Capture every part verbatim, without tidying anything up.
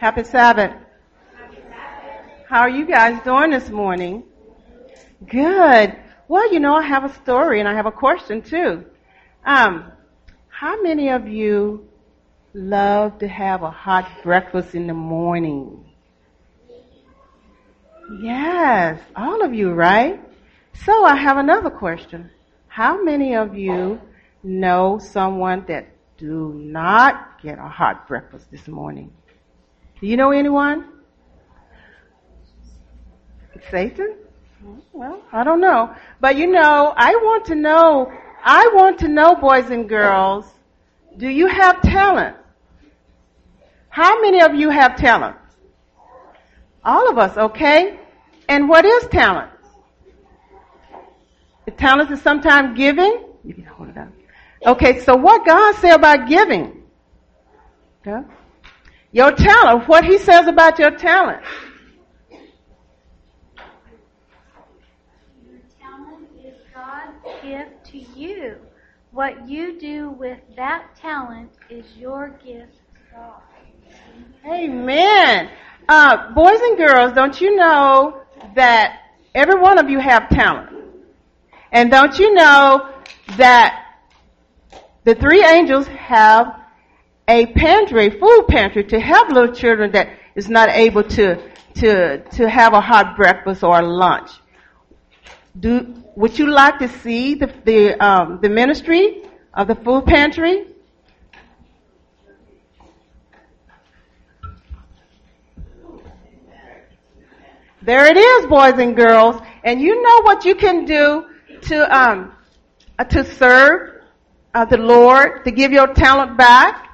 Happy Sabbath. How are you guys doing this morning? Good. Well, you know, I have a story and I have a question too. Um, how many of you love to have a hot breakfast in the morning? Yes, all of you, right? So I have another question. How many of you know someone that do not get a hot breakfast this morning? Do you know anyone? Satan? Well, I don't know. But you know, I want to know, I want to know, boys and girls, do you have talent? How many of you have talent? All of us, okay? And what is talent? The talent is sometimes giving. You can hold it up. Okay, so what God say about giving? Okay. Your talent, what he says about your talent. Your talent is God's gift to you. What you do with that talent is your gift to God. Amen. Uh, boys and girls, don't you know that every one of you have talent? And don't you know that the three angels have a pantry, food pantry, to help little children that is not able to to to have a hot breakfast or a lunch? Do would you like to see the the um, the ministry of the food pantry? There it is, boys and girls. And you know what you can do to um uh, to serve uh, the Lord, to give your talent back.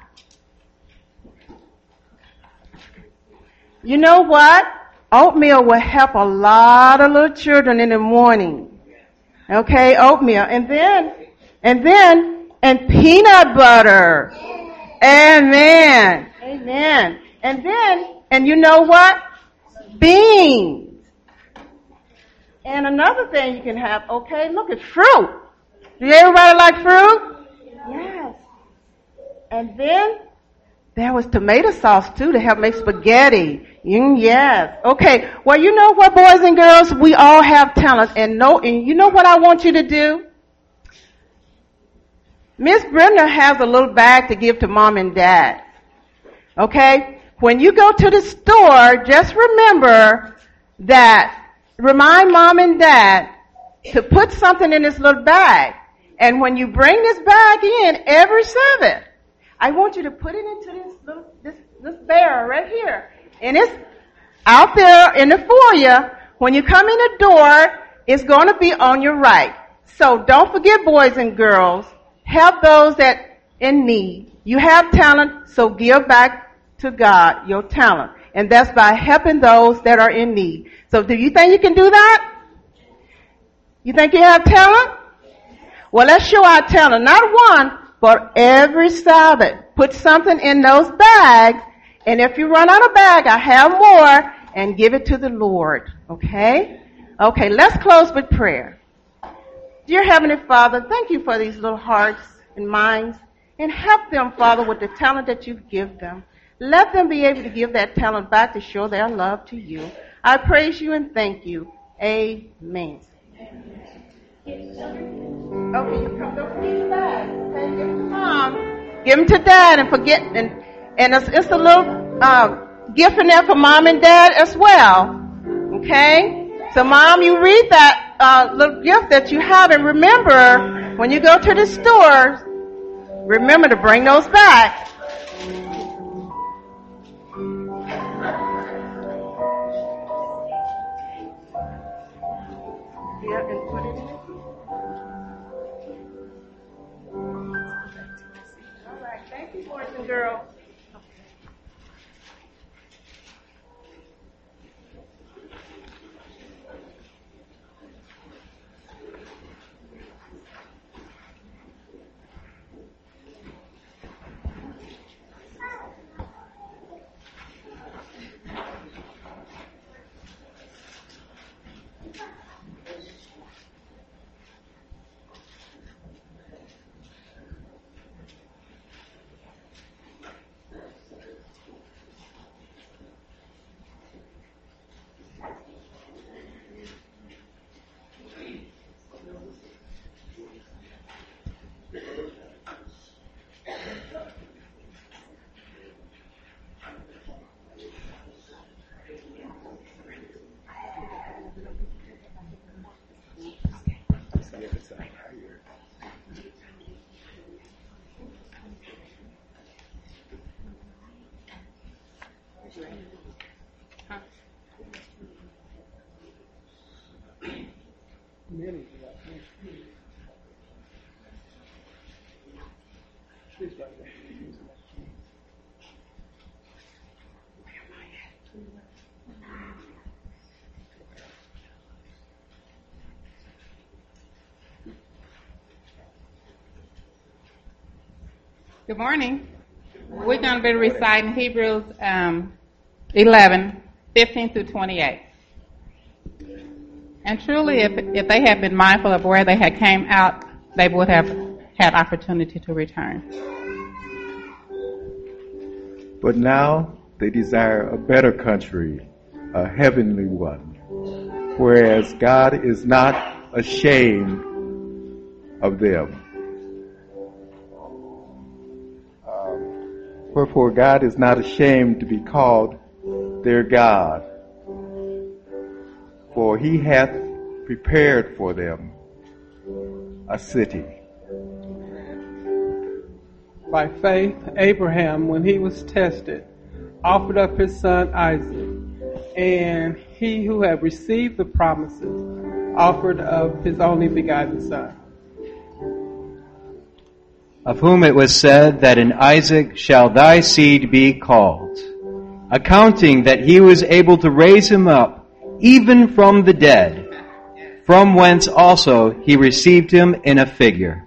You know what? Oatmeal will help a lot of little children in the morning. Okay, oatmeal. And then, and then, and peanut butter. Amen. Amen. And then, and you know what? Beans. And another thing you can have, okay, look at fruit. Do everybody like fruit? Yes. And then there was tomato sauce too to help make spaghetti. Mm, yes. Okay. Well, you know what, boys and girls, we all have talent, and no, and you know what I want you to do? Miss Brenda has a little bag to give to mom and dad. Okay? When you go to the store, just remember that, remind mom and dad to put something in this little bag. And when you bring this bag in every Sabbath, I want you to put it into this little, this, this barrel right here. And it's out there in the foyer. When you come in the door, it's going to be on your right. So don't forget, boys and girls, help those that in need. You have talent, so give back to God your talent. And that's by helping those that are in need. So do you think you can do that? You think you have talent? Well, let's show our talent. Not one, but every Sabbath. Put something in those bags. And if you run out of bag, I have more, and give it to the Lord. Okay? Okay, let's close with prayer. Dear Heavenly Father, thank you for these little hearts and minds. And help them, Father, with the talent that you've given them. Let them be able to give that talent back to show their love to you. I praise you and thank you. Amen. Okay, you come, don't forget your bag. Okay, give them to mom. Give them to dad, and forget, and, and it's, it's a little uh, gift in there for mom and dad as well. Okay? So mom, you read that uh, little gift that you have, and remember, when you go to the store, remember to bring those back. Yeah, and put it in it. All right, thank you, boys and girls. Many. Good morning. We're going to be reciting Hebrews um, eleven, fifteen through twenty-eight. And truly, if, if they had been mindful of where they had came out, they would have had opportunity to return. But now they desire a better country, a heavenly one, whereas God is not ashamed of them. Um, wherefore God is not ashamed to be called their God, for he hath prepared for them a city. By faith, Abraham, when he was tested, offered up his son Isaac, and he who had received the promises offered up his only begotten son, of whom it was said that in Isaac shall thy seed be called, accounting that he was able to raise him up even from the dead, from whence also he received him in a figure.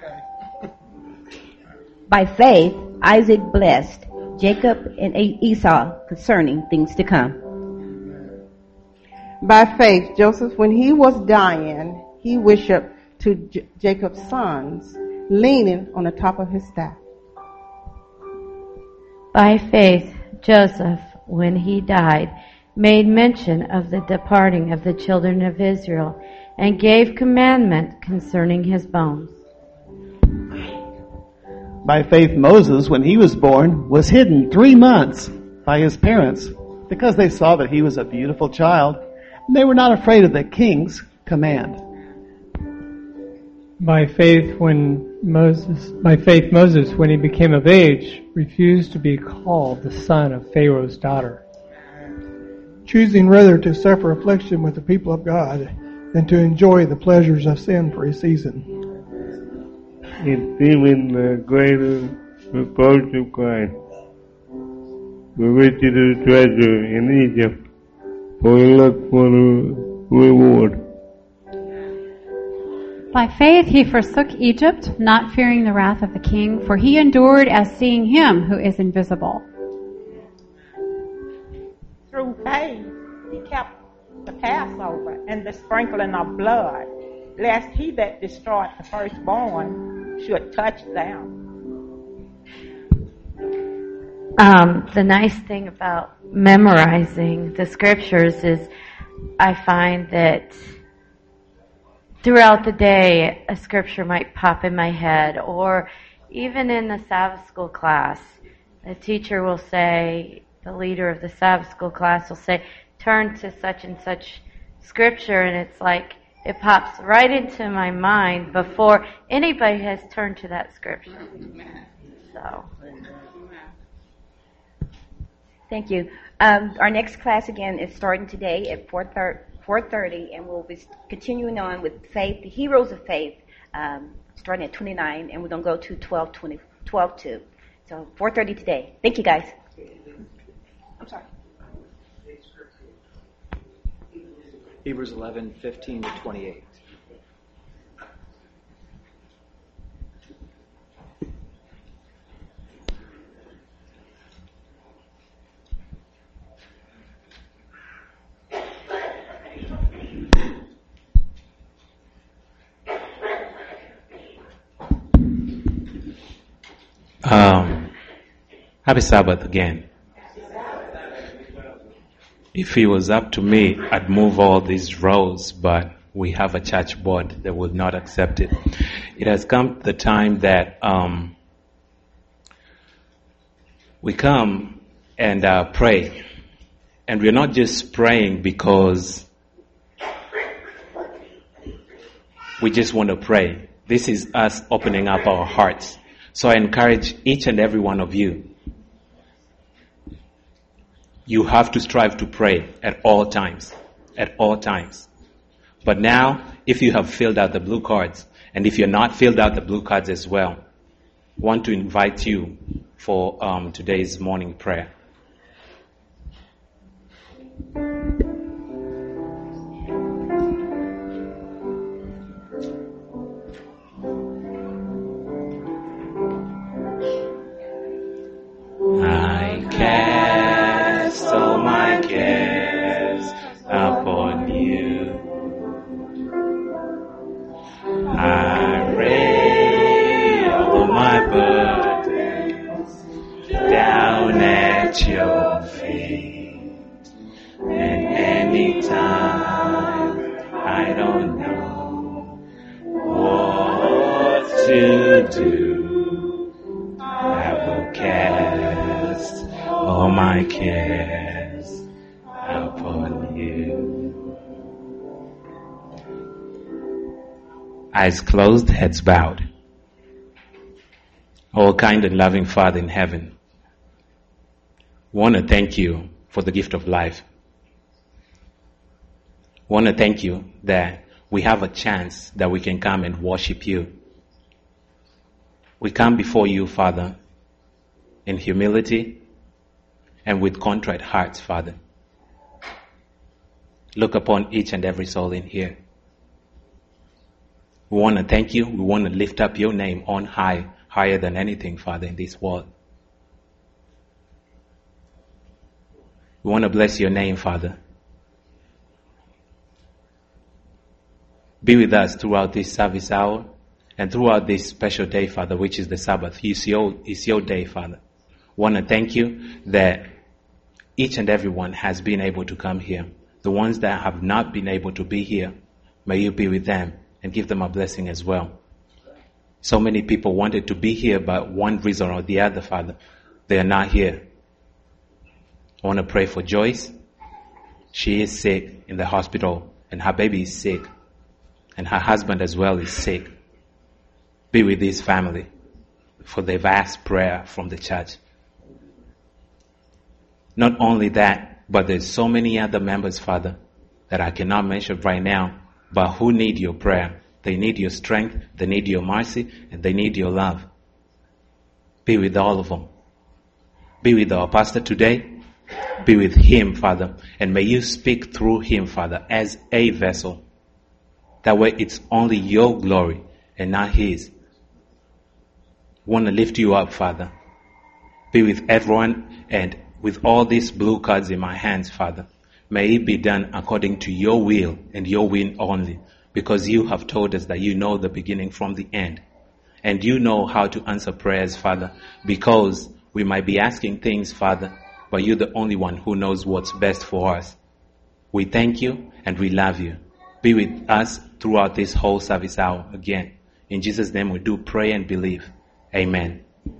By faith, Isaac blessed Jacob and Esau concerning things to come. By faith, Joseph, when he was dying, he worshiped to J- Jacob's sons, leaning on the top of his staff. By faith, Joseph, when he died, made mention of the departing of the children of Israel, and gave commandment concerning his bones. By faith, Moses, when he was born, was hidden three months by his parents because they saw that he was a beautiful child, and they were not afraid of the king's command. By faith, when Moses, by faith, Moses, when he became of age, refused to be called the son of Pharaoh's daughter, choosing rather to suffer affliction with the people of God than to enjoy the pleasures of sin for a season. In even the greater the cross of Christ, we went to the treasure in Egypt, for we look for the reward. By faith he forsook Egypt, not fearing the wrath of the king, for he endured as seeing him who is invisible. Through faith he kept the Passover and the sprinkling of blood, lest he that destroyed the firstborn should touch them. Um, the nice thing about memorizing the scriptures is I find that throughout the day a scripture might pop in my head, or even in the Sabbath school class, the teacher will say, the leader of the Sabbath school class will say, turn to such and such scripture, and it's like it pops right into my mind before anybody has turned to that scripture. So, Thank you. Um, our next class again is starting today at four thirty, and we'll be continuing on with faith, the heroes of faith, um, starting at twenty-nine, and we're going to go to twelve twenty, twelve two. So four thirty today. Thank you, guys. I'm sorry. Hebrews eleven, fifteen to twenty-eight. Um, happy Sabbath again. If it was up to me, I'd move all these rows, but we have a church board that would not accept it. It has come the time that um, we come and uh, pray. And we're not just praying because we just want to pray. This is us opening up our hearts. So I encourage each and every one of you. You have to strive to pray at all times. At all times. But now, if you have filled out the blue cards, and if you're not filled out the blue cards as well, want to invite you for um, today's morning prayer. I cast all my cares upon you. I lay all my burdens down at your feet. And anytime I don't know what to do, I will cast all my cares upon you. Eyes closed, heads bowed. Oh, kind and loving Father in heaven, want to thank you for the gift of life. Want to thank you that we have a chance that we can come and worship you. We come before you, Father, in humility and with contrite hearts, Father. Look upon each and every soul in here. We want to thank you. We want to lift up your name on high, higher than anything, Father, in this world. We want to bless your name, Father. Be with us throughout this service hour and throughout this special day, Father, which is the Sabbath. It's your, it's your day, Father. We want to thank you that each and every one has been able to come here. The ones that have not been able to be here, may you be with them and give them a blessing as well. So many people wanted to be here, but one reason or the other, Father, they are not here. I want to pray for Joyce. She is sick in the hospital, and her baby is sick, and her husband as well is sick. Be with this family, for they've asked prayer from the church. Not only that, but there's so many other members, Father, that I cannot mention right now, but who need your prayer. They need your strength, they need your mercy, and they need your love. Be with all of them. Be with our pastor today. Be with him, Father, and may you speak through him, Father, as a vessel. That way it's only your glory and not his. I want to lift you up, Father. Be with everyone, and with all these blue cards in my hands, Father, may it be done according to your will and your will only, because you have told us that you know the beginning from the end. And you know how to answer prayers, Father, because we might be asking things, Father, but you're the only one who knows what's best for us. We thank you and we love you. Be with us throughout this whole service hour again. In Jesus' name we do pray and believe. Amen.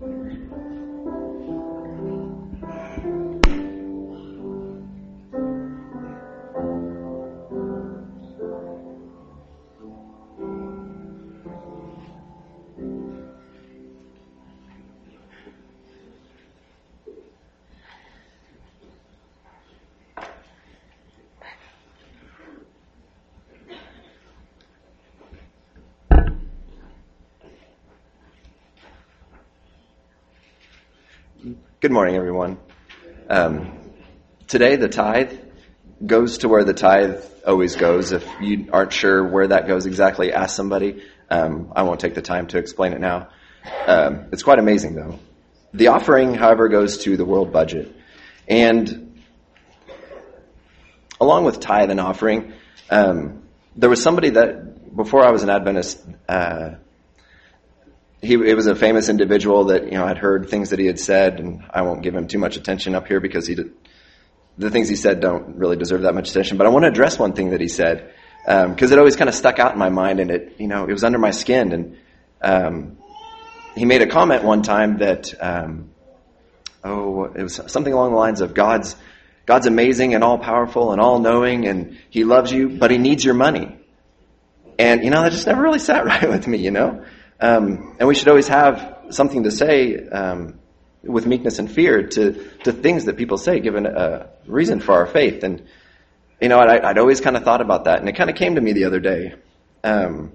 Good morning, everyone. Um, today, the tithe goes to where the tithe always goes. If you aren't sure where that goes exactly, ask somebody. Um, I won't take the time to explain it now. Um, it's quite amazing, though. The offering, however, goes to the world budget. And along with tithe and offering, um, there was somebody that, before I was an Adventist, uh, He, it was a famous individual that, you know, I'd heard things that he had said, and I won't give him too much attention up here because he did, the things he said don't really deserve that much attention. But I want to address one thing that he said, because um, it always kind of stuck out in my mind, and it, you know, it was under my skin. And um, he made a comment one time that, um, oh, it was something along the lines of God's God's amazing and all powerful and all knowing, and He loves you, but He needs your money. And you know, that just never really sat right with me, you know. Um, and we should always have something to say um, with meekness and fear to, to things that people say, given a reason for our faith. And, you know, I'd, I'd always kind of thought about that. And it kind of came to me the other day. um,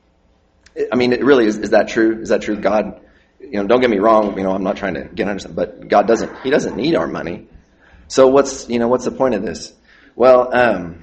I mean, it really is, is that true? Is that true? God, you know, don't get me wrong, you know, I'm not trying to get under something, but God doesn't, he doesn't need our money. So what's, you know, what's the point of this? Well, um,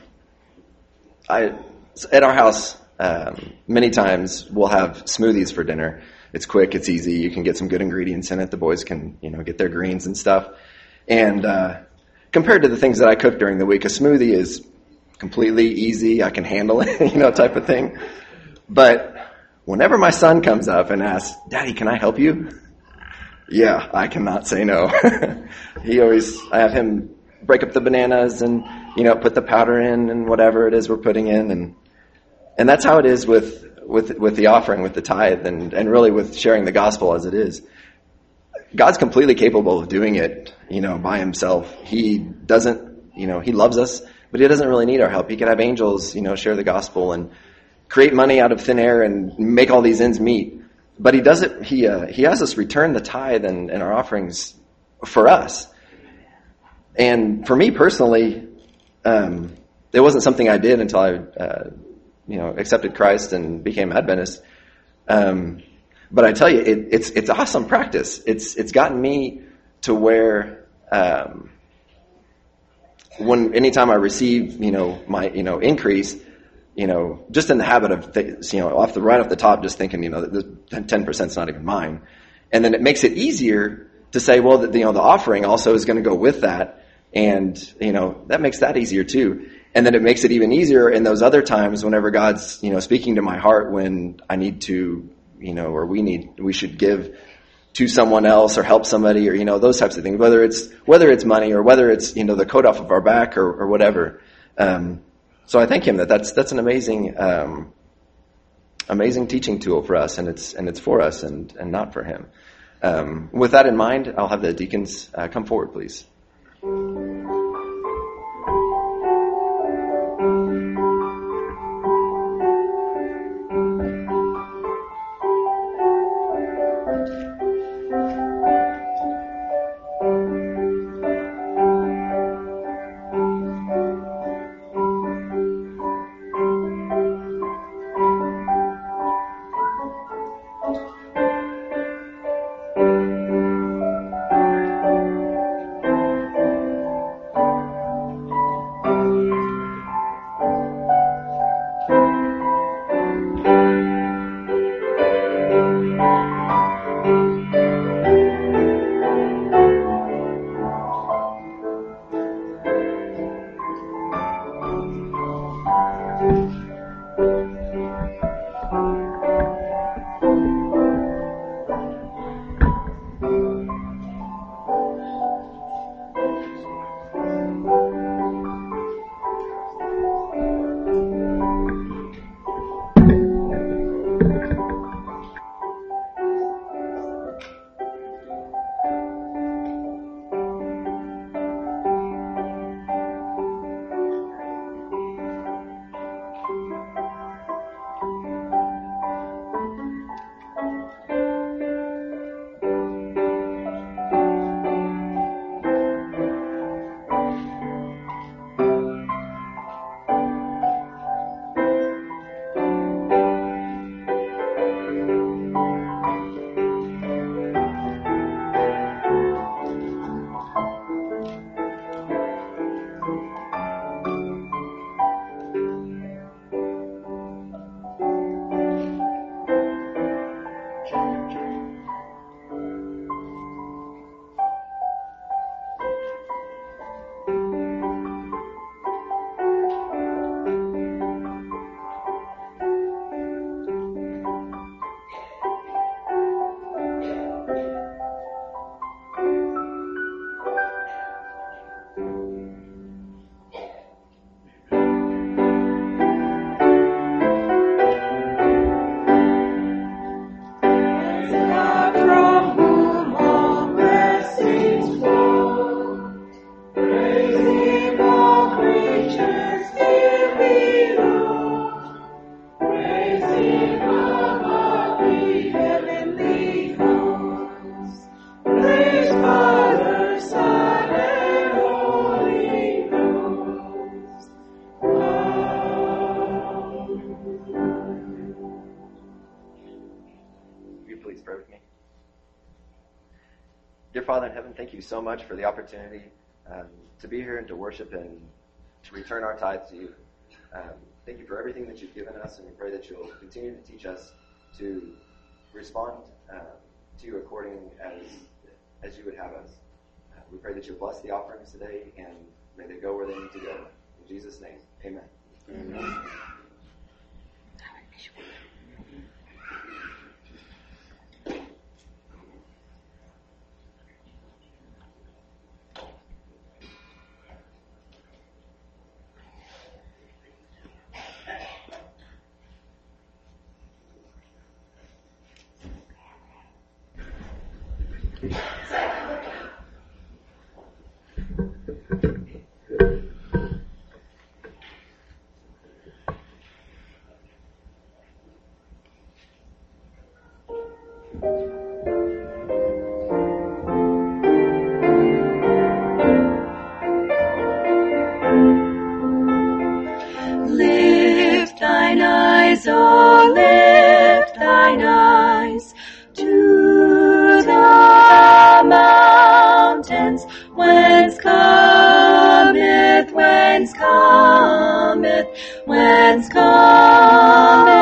I, at our house, um, many times we'll have smoothies for dinner. It's quick, it's easy, you can get some good ingredients in it. The boys can, you know, get their greens and stuff. And, uh, compared to the things that I cook during the week, a smoothie is completely easy, I can handle it, you know, type of thing. But whenever my son comes up and asks, Daddy, can I help you? Yeah, I cannot say no. He always, I have him break up the bananas and, you know, put the powder in and whatever it is we're putting in. And, and that's how it is with, with, with the offering, with the tithe, and, and really with sharing the gospel as it is. God's completely capable of doing it, you know, by himself. He doesn't, you know, he loves us, but he doesn't really need our help. He could have angels, you know, share the gospel and create money out of thin air and make all these ends meet. But he does it, he, uh, he has us return the tithe and, and our offerings for us. And for me personally, um, it wasn't something I did until I, uh, you know, accepted Christ and became Adventist. Um, but I tell you, it, it's, it's awesome practice. It's, it's gotten me to where, um, when, anytime I receive, you know, my, you know, increase, you know, just in the habit of, th- you know, off the, right off the top, just thinking, you know, the ten percent is not even mine. And then it makes it easier to say, well, the, you know, the offering also is going to go with that. And, you know, that makes that easier too. And then it makes it even easier in those other times whenever God's, you know, speaking to my heart when I need to, you know, or we need, we should give to someone else or help somebody or, you know, those types of things, whether it's, whether it's money or whether it's, you know, the coat off of our back or, or whatever. Um, so I thank him that that's, that's an amazing, um, amazing teaching tool for us, and it's, and it's for us and, and not for him. Um, with that in mind, I'll have the deacons uh, come forward, please. dear Father in heaven, thank you so much for the opportunity um, to be here and to worship and to return our tithe to you. Um, thank you for everything that you've given us, and we pray that you'll continue to teach us to respond uh, to you according as as you would have us. Uh, we pray that you'll bless the offerings today, and may they go where they need to go. In Jesus' name, amen. Amen. Lift thine eyes, oh, lift thine eyes to the mountains, whence cometh, whence cometh, whence cometh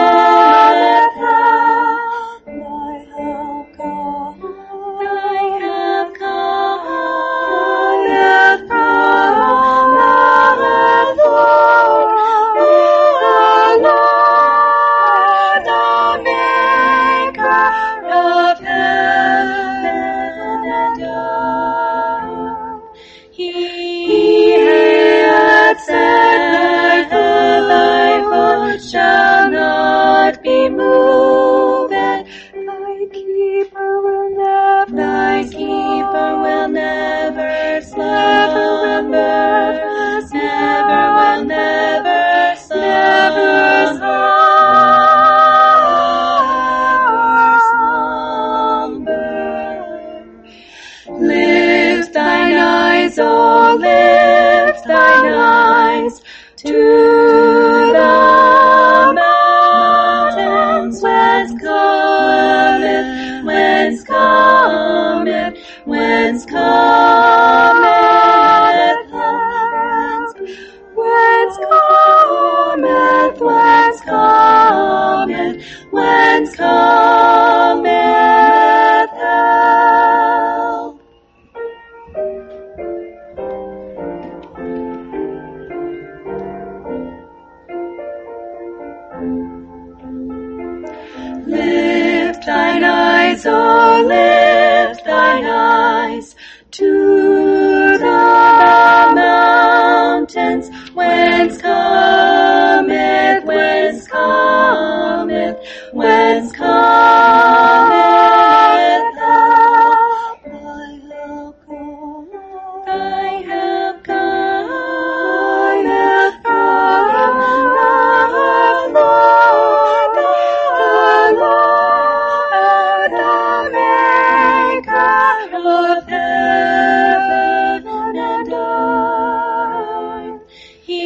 help. Thy help cometh, thy help cometh from the Lord, the Lord, the Maker of heaven and earth. He hath said that thy foot shall not be moved, and thy keeper will never, thy keeper will never slumber, never will never slumber. Lift thine eyes, oh, lift thine eyes to the mountains, whence cometh, whence cometh, whence cometh, whence cometh, whence cometh, whence cometh help. Lift thine eyes, oh, lift thine eyes to the mountains, whence cometh, whence cometh, whence cometh help. Thy help cometh, thy help cometh from the Lord, the Lord, the Maker of heaven and earth. He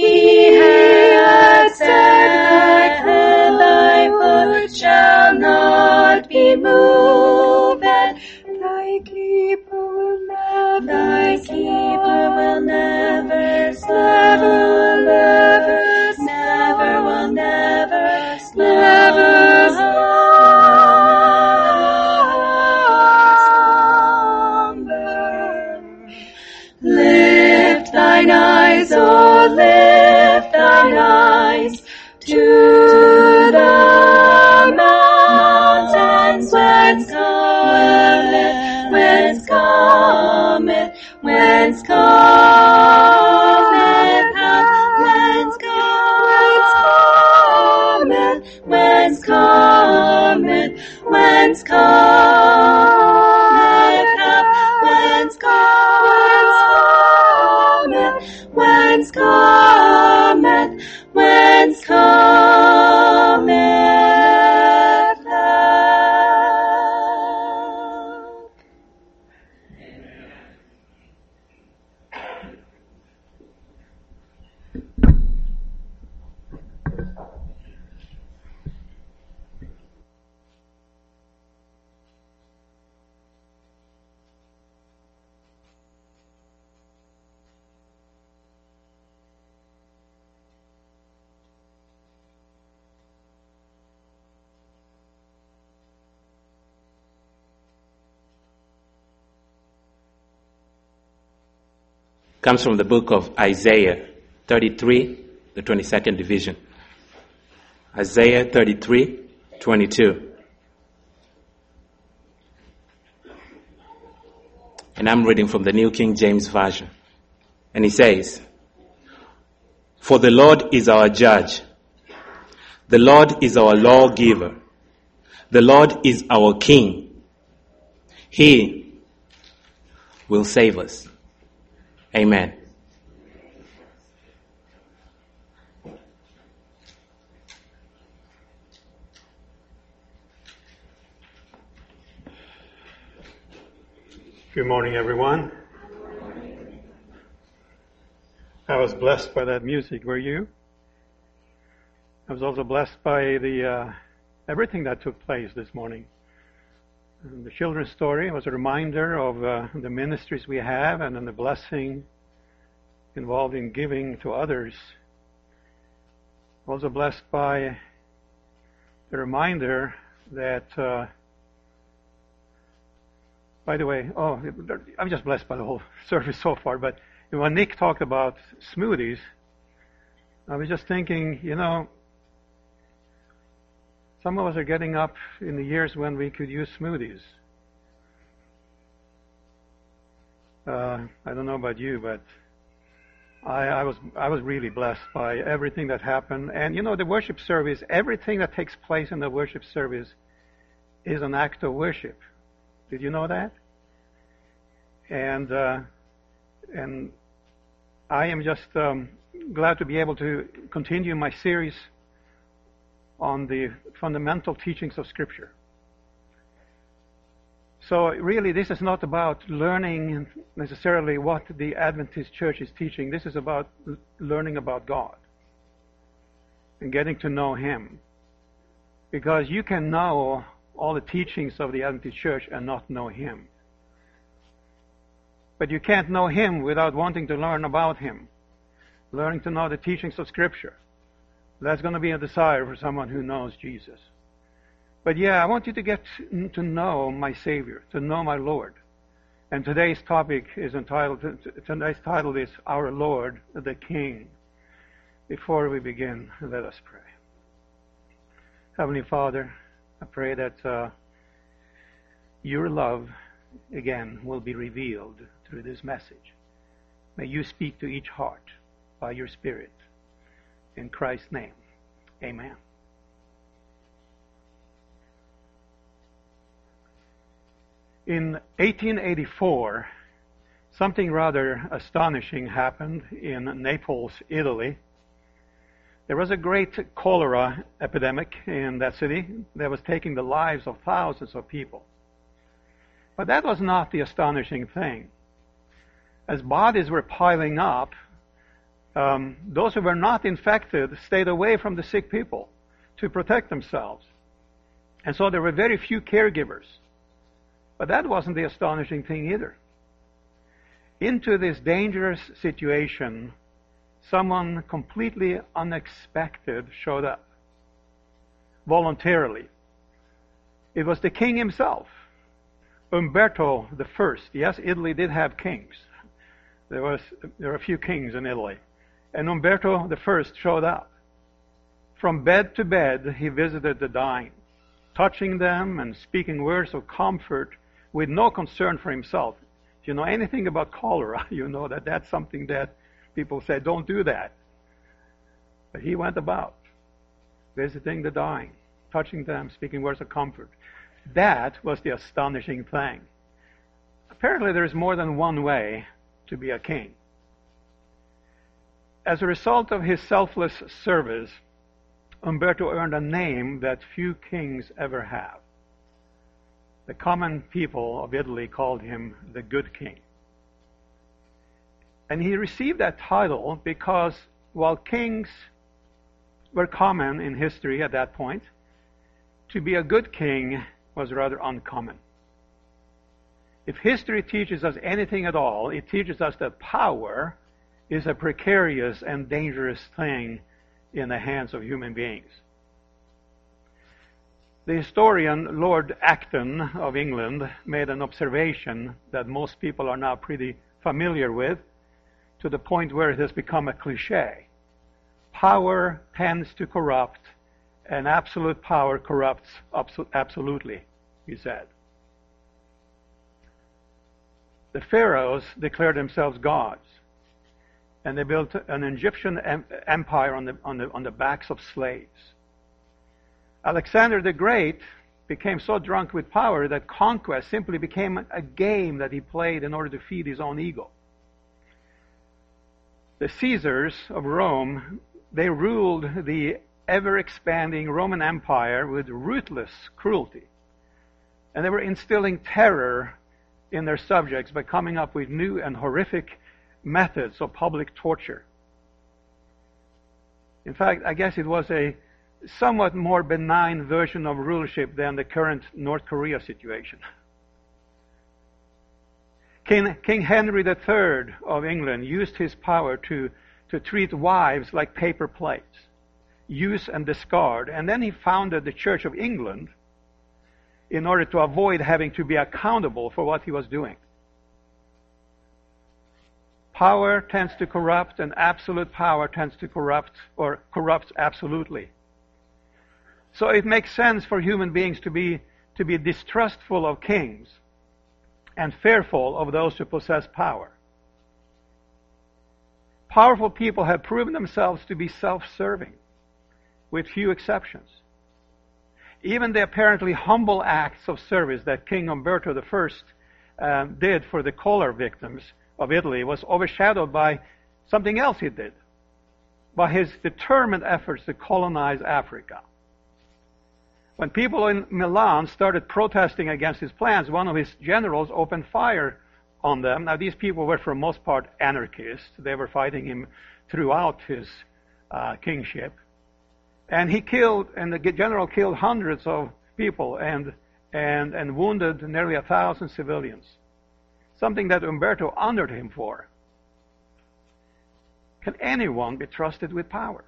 hath said that thy foot shall not be moved, and thy keeper will never, thy keeper will never slumber, never, never will never slumber. Lift thine eyes, oh, lift thine eyes to the mountains, whence cometh, whence cometh, whence cometh help, whence cometh, whence cometh, whence cometh help, whence cometh, whence cometh, whence cometh help. comes from the book of Isaiah thirty-three, the twenty-second division. Isaiah thirty-three, twenty-two. And I'm reading from the New King James Version. And he says, "For the Lord is our judge. The Lord is our lawgiver. The Lord is our king. He will save us." Amen. Good morning, everyone. I was blessed by that music, were you? I was also blessed by the uh, everything that took place this morning. And the children's story was a reminder of uh, the ministries we have and then the blessing involved in giving to others. Also blessed by the reminder that uh, by the way, oh, I'm just blessed by the whole service so far, but when Nick talked about smoothies, I was just thinking, you know, some of us are getting up in the years when we could use smoothies. Uh, I don't know about you, but I, I was I was really blessed by everything that happened. And you know, the worship service, everything that takes place in the worship service is an act of worship. Did you know that? And uh, and I am just um, glad to be able to continue my series on the fundamental teachings of Scripture. So really, this is not about learning necessarily what the Adventist Church is teaching. This is about learning about God and getting to know Him. Because you can know all the teachings of the Adventist Church and not know Him. But you can't know Him without wanting to learn about Him, learning to know the teachings of Scripture. That's going to be a desire for someone who knows Jesus. But yeah, I want you to get to know my Savior, to know my Lord. And today's topic is entitled, today's title is Our Lord, the King. Before we begin, let us pray. Heavenly Father, I pray that uh, your love, again, will be revealed through this message. May you speak to each heart by your Spirit. In Christ's name, amen. In eighteen eighty-four, something rather astonishing happened in Naples, Italy. There was a great cholera epidemic in that city that was taking the lives of thousands of people. But that was not the astonishing thing. As bodies were piling up, um, those who were not infected stayed away from the sick people to protect themselves. And so there were very few caregivers. But that wasn't the astonishing thing either. Into this dangerous situation, someone completely unexpected showed up, voluntarily. It was the king himself, Umberto the First. Yes, Italy did have kings. There was there were a few kings in Italy. And Umberto the First showed up. From bed to bed, he visited the dying, touching them and speaking words of comfort with no concern for himself. If you know anything about cholera, you know that that's something that people say, don't do that. But he went about, visiting the dying, touching them, speaking words of comfort. That was the astonishing thing. Apparently there is more than one way to be a king. As a result of his selfless service, Umberto earned a name that few kings ever have. The common people of Italy called him the Good King. And he received that title because while kings were common in history at that point, to be a good king was rather uncommon. If history teaches us anything at all, it teaches us that power is a precarious and dangerous thing in the hands of human beings. The historian Lord Acton of England made an observation that most people are now pretty familiar with. to the point where it has become a cliche. Power tends to corrupt, and absolute power corrupts absolutely, he said. The pharaohs declared themselves gods, and they built an Egyptian empire on the, on the, on the backs of slaves. Alexander the Great became so drunk with power that conquest simply became a game that he played in order to feed his own ego. The Caesars of Rome, they ruled the ever-expanding Roman Empire with ruthless cruelty. And they were instilling terror in their subjects by coming up with new and horrific methods of public torture. In fact, I guess it was a somewhat more benign version of rulership than the current North Korea situation. King, King Henry the Third of England used his power to, to treat wives like paper plates, use and discard, and then he founded the Church of England in order to avoid having to be accountable for what he was doing. Power tends to corrupt, and absolute power tends to corrupt, or corrupts absolutely. So it makes sense for human beings to be, to be distrustful of kings and fearful of those who possess power. Powerful people have proven themselves to be self-serving, with few exceptions. Even the apparently humble acts of service that King Umberto the First um, did for the cholera victims of Italy was overshadowed by something else he did, by his determined efforts to colonize Africa. When people in Milan started protesting against his plans, one of his generals opened fire on them. Now, these people were for the most part anarchists. They were fighting him throughout his uh, kingship. And he killed, and the general killed hundreds of people and, and, and wounded nearly a thousand civilians. Something that Umberto honored him for. Can anyone be trusted with power?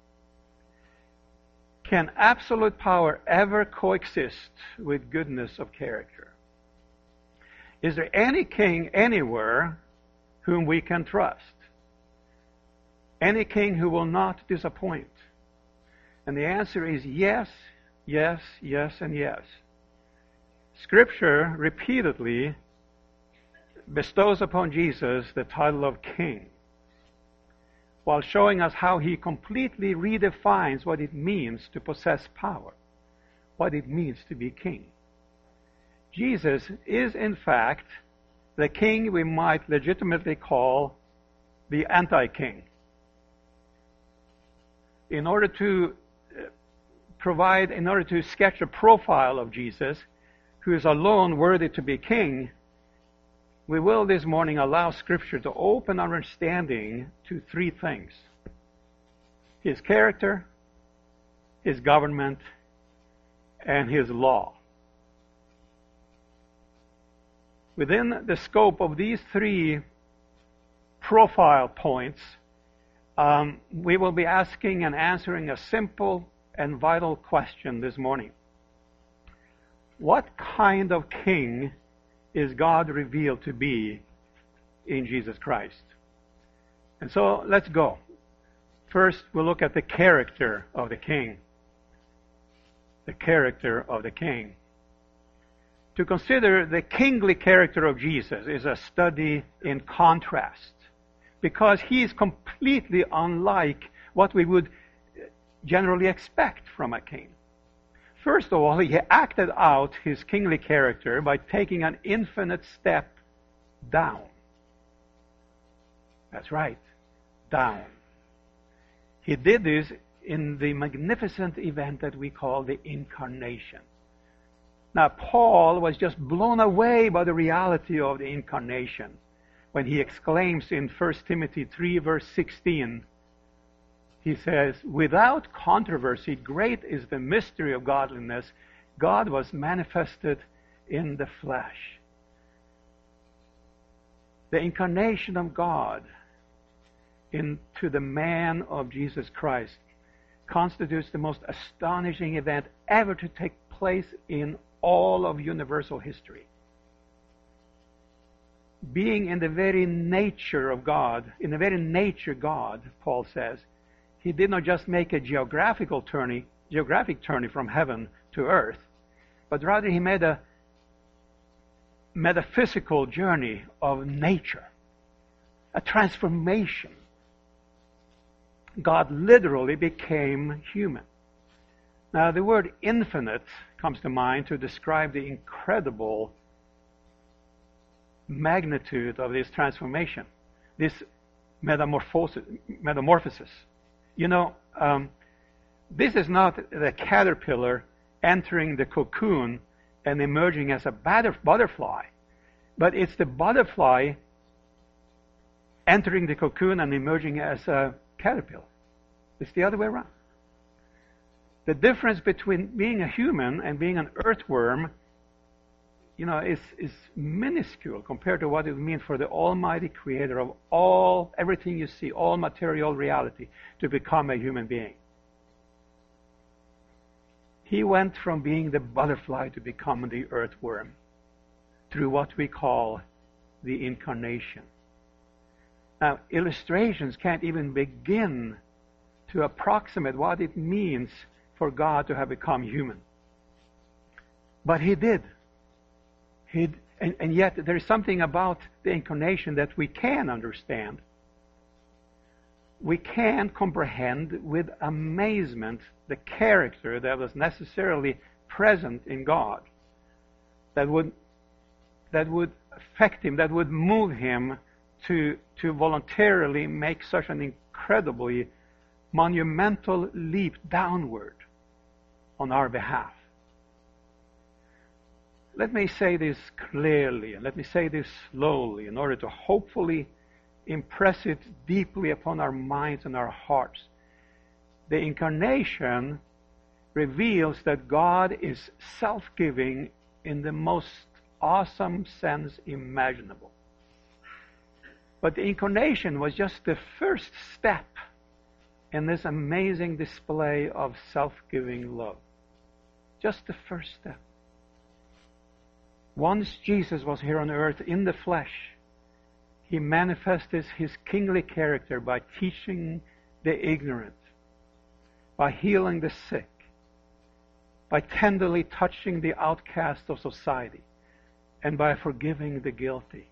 Can absolute power ever coexist with goodness of character? Is there any king anywhere whom we can trust? Any king who will not disappoint? And the answer is yes, yes, yes, and yes. Scripture repeatedly bestows upon Jesus the title of King, while showing us how he completely redefines what it means to possess power, what it means to be king. Jesus is, in fact, the king we might legitimately call the anti-king. In order to provide, in order to sketch a profile of Jesus, who is alone worthy to be king, we will this morning allow Scripture to open our understanding to three things: his character, his government, and his law. Within the scope of these three profile points, um, we will be asking and answering a simple and vital question this morning. What kind of king is God revealed to be in Jesus Christ? And so let's go. First, we'll look at the character of the king. The character of the king. To consider the kingly character of Jesus is a study in contrast, because he is completely unlike what we would generally expect from a king. First of all, he acted out his kingly character by taking an infinite step down. That's right, down. He did this in the magnificent event that we call the Incarnation. Now, Paul was just blown away by the reality of the Incarnation when he exclaims in First Timothy three, verse sixteen, he says, "Without controversy, great is the mystery of godliness. God was manifested in the flesh." The incarnation of God into the man of Jesus Christ constitutes the most astonishing event ever to take place in all of universal history. being in the very nature of God, in the very nature God, Paul says, he did not just make a geographical journey, geographic journey from heaven to earth, but rather he made a metaphysical journey of nature, a transformation. God literally became human. Now, the word infinite comes to mind to describe the incredible magnitude of this transformation, this metamorphosis. metamorphosis. You know, um, this is not the caterpillar entering the cocoon and emerging as a butterfly, but it's the butterfly entering the cocoon and emerging as a caterpillar. It's the other way around. The difference between being a human and being an earthworm, you know, is, is minuscule compared to what it means for the Almighty Creator of all, everything you see, all material reality, to become a human being. He went from being the butterfly to become the earthworm through what we call the incarnation. Now, illustrations can't even begin to approximate what it means for God to have become human. But He did. He, and, and yet there is something about the incarnation that we can understand. We can comprehend with amazement the character that was necessarily present in God, that would that would affect Him, that would move Him to to voluntarily make such an incredibly monumental leap downward on our behalf. Let me say this clearly, and let me say this slowly, in order to hopefully impress it deeply upon our minds and our hearts. The incarnation reveals that God is self-giving in the most awesome sense imaginable. But the incarnation was just the first step in this amazing display of self-giving love. Just the first step. Once Jesus was here on earth in the flesh, He manifested His kingly character by teaching the ignorant, by healing the sick, by tenderly touching the outcast of society, and by forgiving the guilty.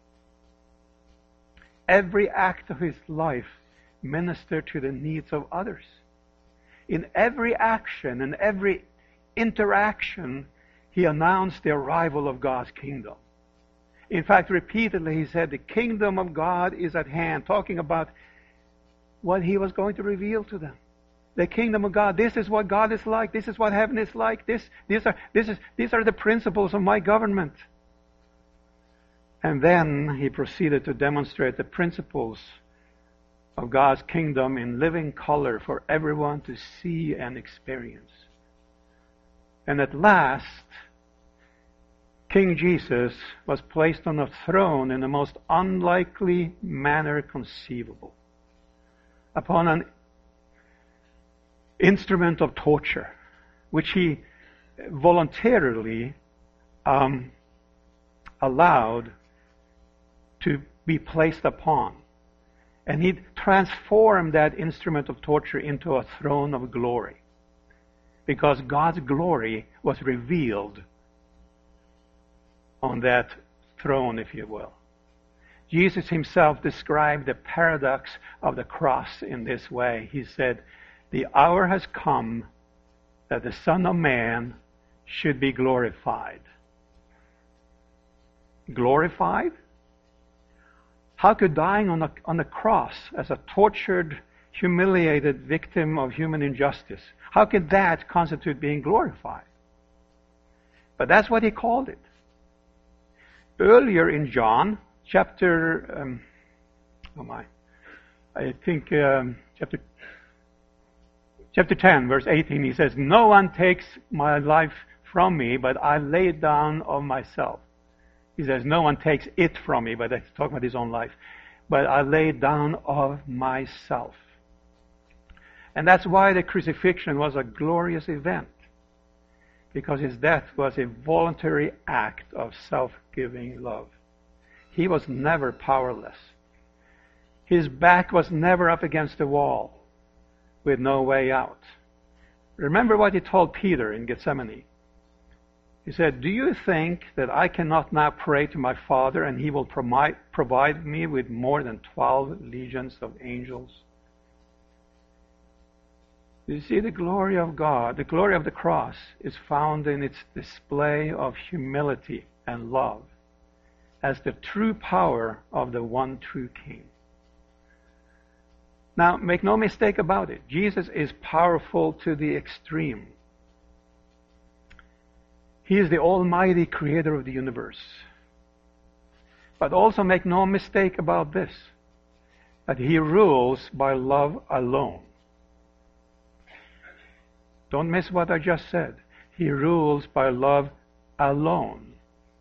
Every act of His life ministered to the needs of others. In every action and every interaction, He announced the arrival of God's kingdom. In fact, repeatedly He said, the kingdom of God is at hand, talking about what He was going to reveal to them. The kingdom of God, this is what God is like, this is what heaven is like, this, these are, this is, these are the principles of my government. And then He proceeded to demonstrate the principles of God's kingdom in living color for everyone to see and experience. And at last, King Jesus was placed on a throne in the most unlikely manner conceivable, upon an instrument of torture, which He voluntarily um, allowed to be placed upon. And He transformed that instrument of torture into a throne of glory, because God's glory was revealed on that throne, if you will. Jesus Himself described the paradox of the cross in this way. He said, the hour has come that the Son of Man should be glorified. Glorified? How could dying on a, on a cross as a tortured, humiliated victim of human injustice, how could that constitute being glorified? But that's what He called it. Earlier in John, chapter, um, oh my, I think um, chapter chapter ten, verse eighteen, He says, no one takes my life from me, but I lay it down of myself. He says, no one takes it from me, but that's talking about His own life. But I lay it down of myself. And that's why the crucifixion was a glorious event, because His death was a voluntary act of self-giving love. he was never powerless. His back was never up against the wall with no way out. Remember what he told Peter in Gethsemane. He said, do you think that I cannot now pray to my Father and he will provide, provide me with more than twelve legions of angels? You see, the glory of God, the glory of the cross is found in its display of humility and love as the true power of the one true King. Now, make no mistake about it. Jesus is powerful to the extreme. He is the almighty creator of the universe. But also make no mistake about this, that he rules by love alone. Don't miss what I just said. He rules by love alone.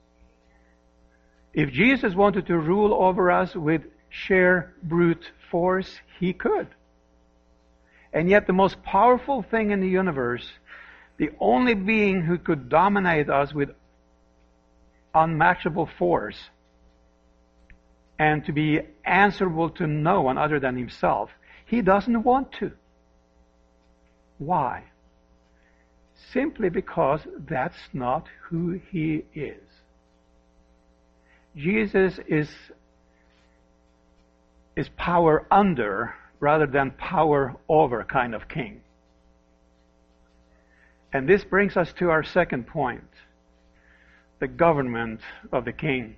If Jesus wanted to rule over us with sheer brute force, he could. And yet the most powerful thing in the universe, the only being who could dominate us with unmatchable force and to be answerable to no one other than himself, he doesn't want to. Why? Simply because that's not who he is. Jesus is, is power under rather than power over kind of king. And this brings us to our second point, the government of the king.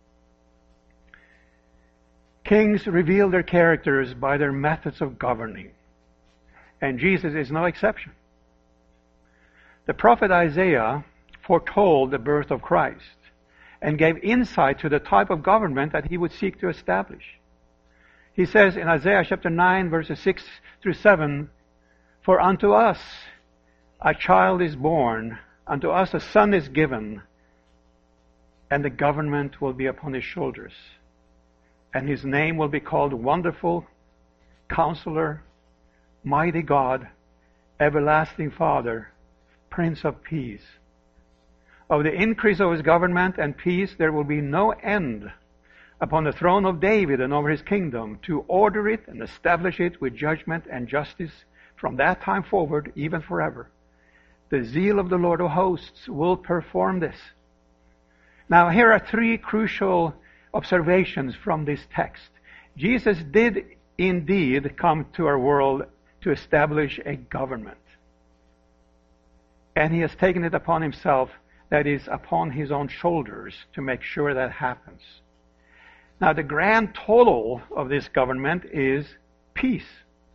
Kings reveal their characters by their methods of governing, and Jesus is no exception. The prophet Isaiah foretold the birth of Christ and gave insight to the type of government that he would seek to establish. He says in Isaiah chapter nine, verses six through seven, "For unto us a child is born, unto us a son is given, and the government will be upon his shoulders. And his name will be called Wonderful, Counselor, Mighty God, Everlasting Father, Prince of Peace. Of the increase of his government and peace there will be no end upon the throne of David and over his kingdom, to order it and establish it with judgment and justice from that time forward, even forever. The zeal of the Lord of hosts will perform this." Now, here are three crucial observations from this text. Jesus did indeed come to our world to establish a government. And he has taken it upon himself, that is, upon his own shoulders, to make sure that happens. Now, the grand total of this government is peace.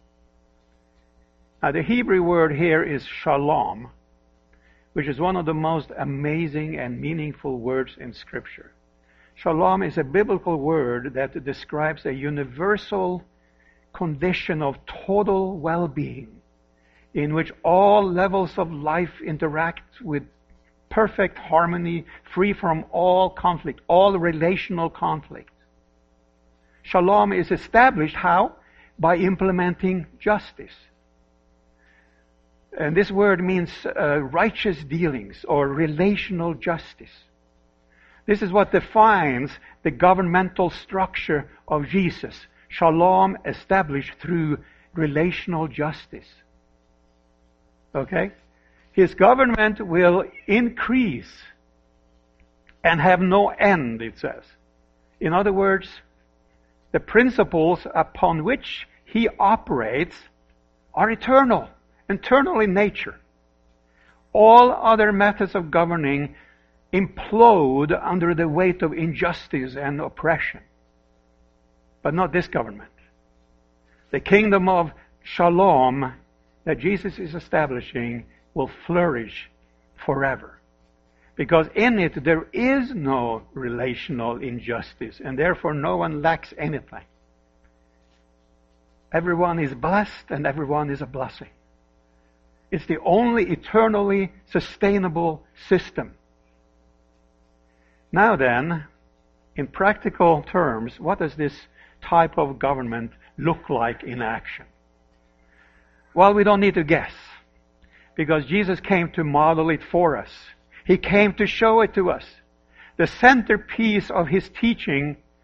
Now, the Hebrew word here is shalom, which is one of the most amazing and meaningful words in Scripture. Shalom is a biblical word that describes a universal condition of total well-being, in which all levels of life interact with perfect harmony, free from all conflict, all relational conflict. Shalom is established how? By implementing justice. And this word means uh, righteous dealings or relational justice. This is what defines the governmental structure of Jesus. Shalom established through relational justice. Okay? His government will increase and have no end, it says. In other words, the principles upon which he operates are eternal, eternal in nature. All other methods of governing implode under the weight of injustice and oppression. But not this government. The kingdom of Shalom that Jesus is establishing will flourish forever. Because in it there is no relational injustice, and therefore no one lacks anything. Everyone is blessed and everyone is a blessing. It's the only eternally sustainable system. Now then, in practical terms, what does this type of government look like in action? Well, we don't need to guess, because Jesus came to model it for us. He came to show it to us. The centerpiece of his teaching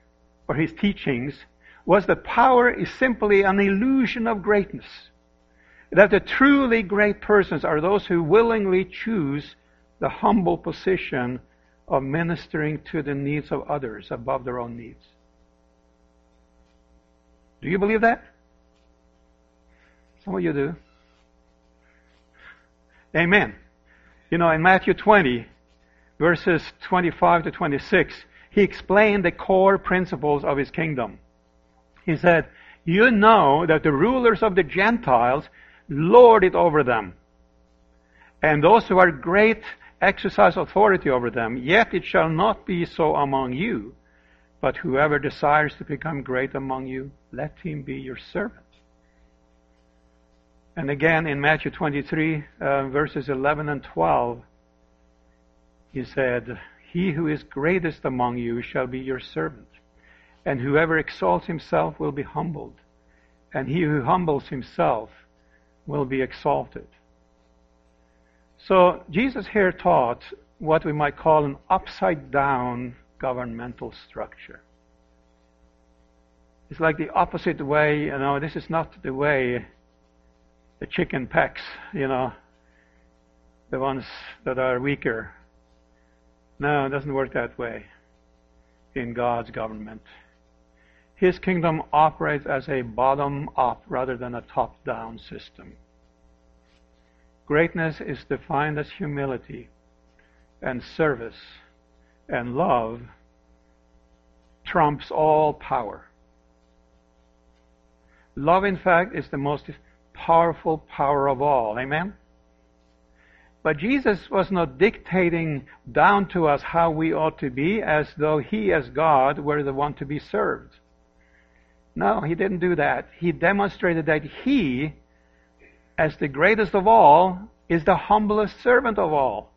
or his teachings, was that power is simply an illusion of greatness. That the truly great persons are those who willingly choose the humble position of ministering to the needs of others above their own needs. Do you believe that? Some of you do. Amen. You know, in Matthew twenty, verses twenty-five to twenty-six, he explained the core principles of his kingdom. He said, you know that the rulers of the Gentiles lord it over them, and those who are great exercise authority over them. Yet it shall not be so among you, but whoever desires to become great among you, let him be your servant. And again in Matthew twenty-three, uh, verses eleven and twelve, he said, he who is greatest among you shall be your servant, and whoever exalts himself will be humbled, and he who humbles himself will be exalted. So Jesus here taught what we might call an upside-down governmental structure. It's like the opposite way, you know, this is not the way the chicken pecks, you know, the ones that are weaker. No, it doesn't work that way in God's government. His kingdom operates as a bottom-up rather than a top-down system. Greatness is defined as humility and service, and love trumps all power. Love, in fact, is the most powerful power of all. Amen? But Jesus was not dictating down to us how we ought to be as though He, as God, were the one to be served. No, He didn't do that. He demonstrated that He, as the greatest of all, is the humblest servant of all.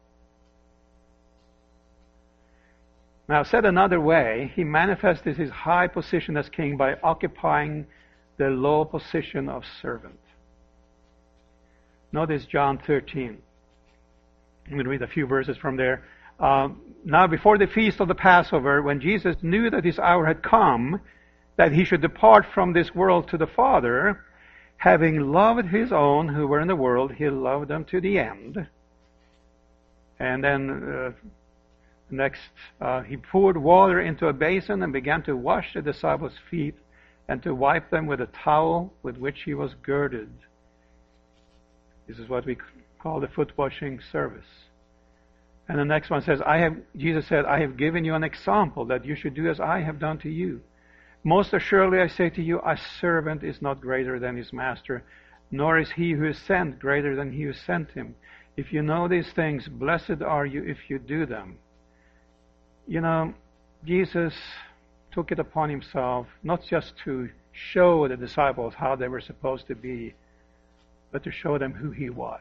Now, said another way, He manifested His high position as king by occupying the low position of servant. Notice John thirteen. I'm going to read a few verses from there. Uh, now, before the feast of the Passover, when Jesus knew that His hour had come, that He should depart from this world to the Father, having loved His own who were in the world, He loved them to the end. And then uh, next, uh, He poured water into a basin and began to wash the disciples' feet and to wipe them with a towel with which He was girded. This is what we call the foot washing service. And the next one says, I have, Jesus said, I have given you an example that you should do as I have done to you. Most assuredly I say to you, a servant is not greater than his master, nor is he who is sent greater than he who sent him. If you know these things, blessed are you if you do them. You know, Jesus took it upon Himself not just to show the disciples how they were supposed to be, but to show them who He was.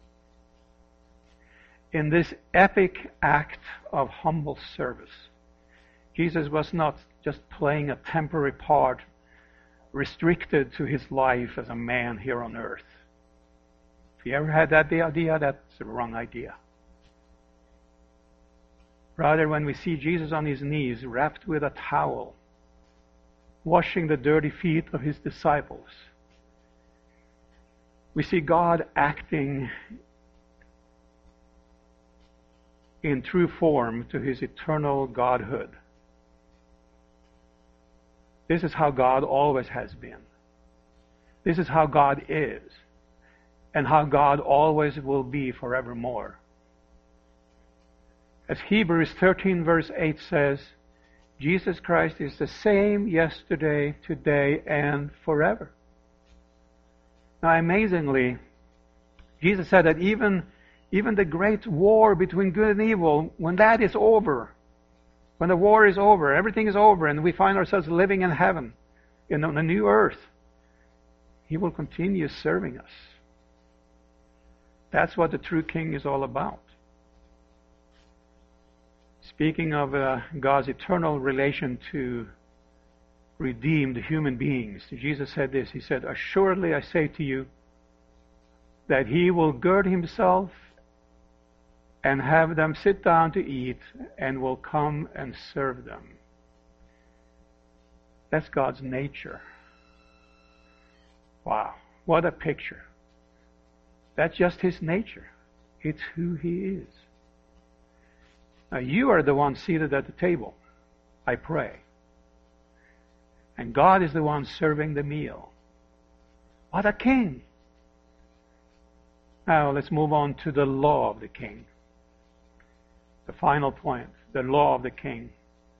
In this epic act of humble service, Jesus was not just playing a temporary part restricted to His life as a man here on earth. If you ever had that idea, that's the wrong idea. Rather, when we see Jesus on His knees, wrapped with a towel, washing the dirty feet of His disciples, we see God acting in true form to His eternal Godhood. This is how God always has been. This is how God is, and how God always will be forevermore. As Hebrews thirteen verse eight says, Jesus Christ is the same yesterday, today, and forever. Now, amazingly, Jesus said that even, even the great war between good and evil, when that is over, when the war is over, everything is over, and we find ourselves living in heaven, in a new earth, He will continue serving us. That's what the true King is all about. Speaking of uh, God's eternal relation to redeemed human beings, Jesus said this. He said, assuredly I say to you that He will gird Himself and have them sit down to eat, and will come and serve them. That's God's nature. Wow, what a picture. That's just His nature. It's who He is. Now you are the one seated at the table, I pray. And God is the one serving the meal. What a king! Now let's move on to the law of the king. The final point, the law of the king.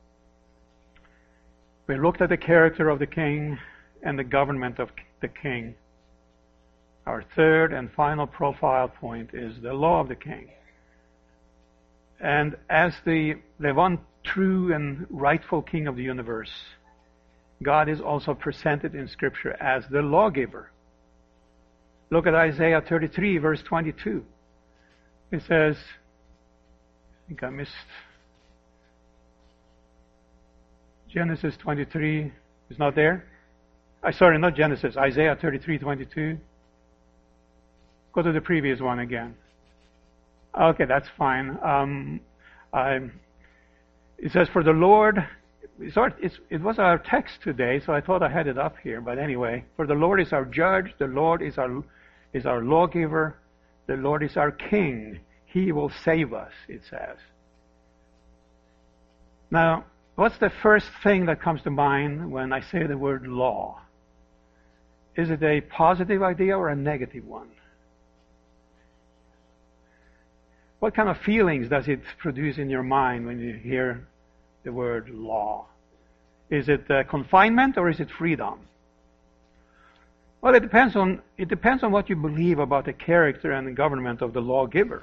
We looked at the character of the king and the government of the king. Our third and final profile point is the law of the king. And as the, the one true and rightful king of the universe, God is also presented in Scripture as the lawgiver. Look at Isaiah thirty-three, verse twenty-two. It says, I think I missed Genesis twenty-three. Is not there? I sorry, not Genesis. Isaiah thirty-three, twenty-two. Go to the previous one again. Okay, that's fine. Um, I, it says, for the Lord, it's our, it's, it was our text today, so I thought I had it up here. But anyway, for the Lord is our judge, the Lord is our is our lawgiver, the Lord is our king. He will save us, it says. Now, what's the first thing that comes to mind when I say the word law? Is it a positive idea or a negative one? What kind of feelings does it produce in your mind when you hear the word law? Is it uh, confinement or is it freedom? Well, it depends on it depends on what you believe about the character and the government of the lawgiver.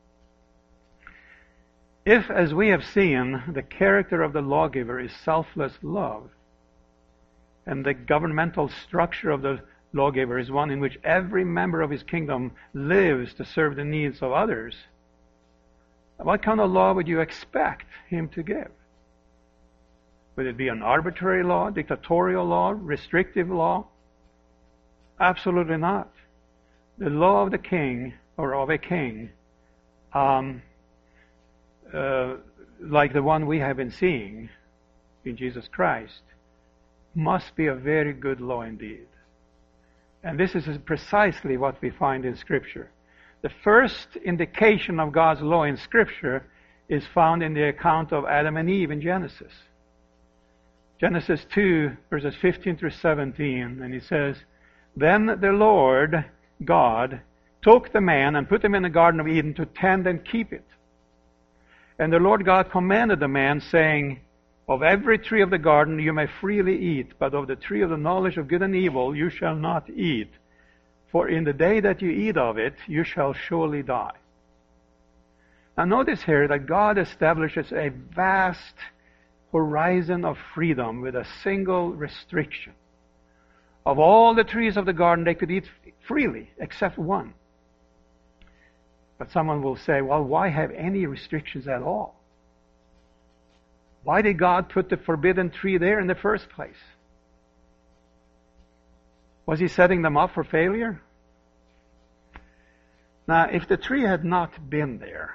If, as we have seen, the character of the lawgiver is selfless love, and the governmental structure of the lawgiver is one in which every member of his kingdom lives to serve the needs of others, what kind of law would you expect him to give? Would it be an arbitrary law, dictatorial law, restrictive law? Absolutely not. The law of the king, or of a king, um, uh, like the one we have been seeing in Jesus Christ, must be a very good law indeed. And this is precisely what we find in Scripture. The first indication of God's law in Scripture is found in the account of Adam and Eve in Genesis. Genesis two, verses fifteen through seventeen, and it says, then the Lord God took the man and put him in the Garden of Eden to tend and keep it. And the Lord God commanded the man, saying, of every tree of the garden you may freely eat, but of the tree of the knowledge of good and evil you shall not eat. For in the day that you eat of it, you shall surely die. Now notice here that God establishes a vast horizon of freedom with a single restriction. Of all the trees of the garden, they could eat freely, except one. But someone will say, well, why have any restrictions at all? Why did God put the forbidden tree there in the first place? Was He setting them up for failure? Now, if the tree had not been there,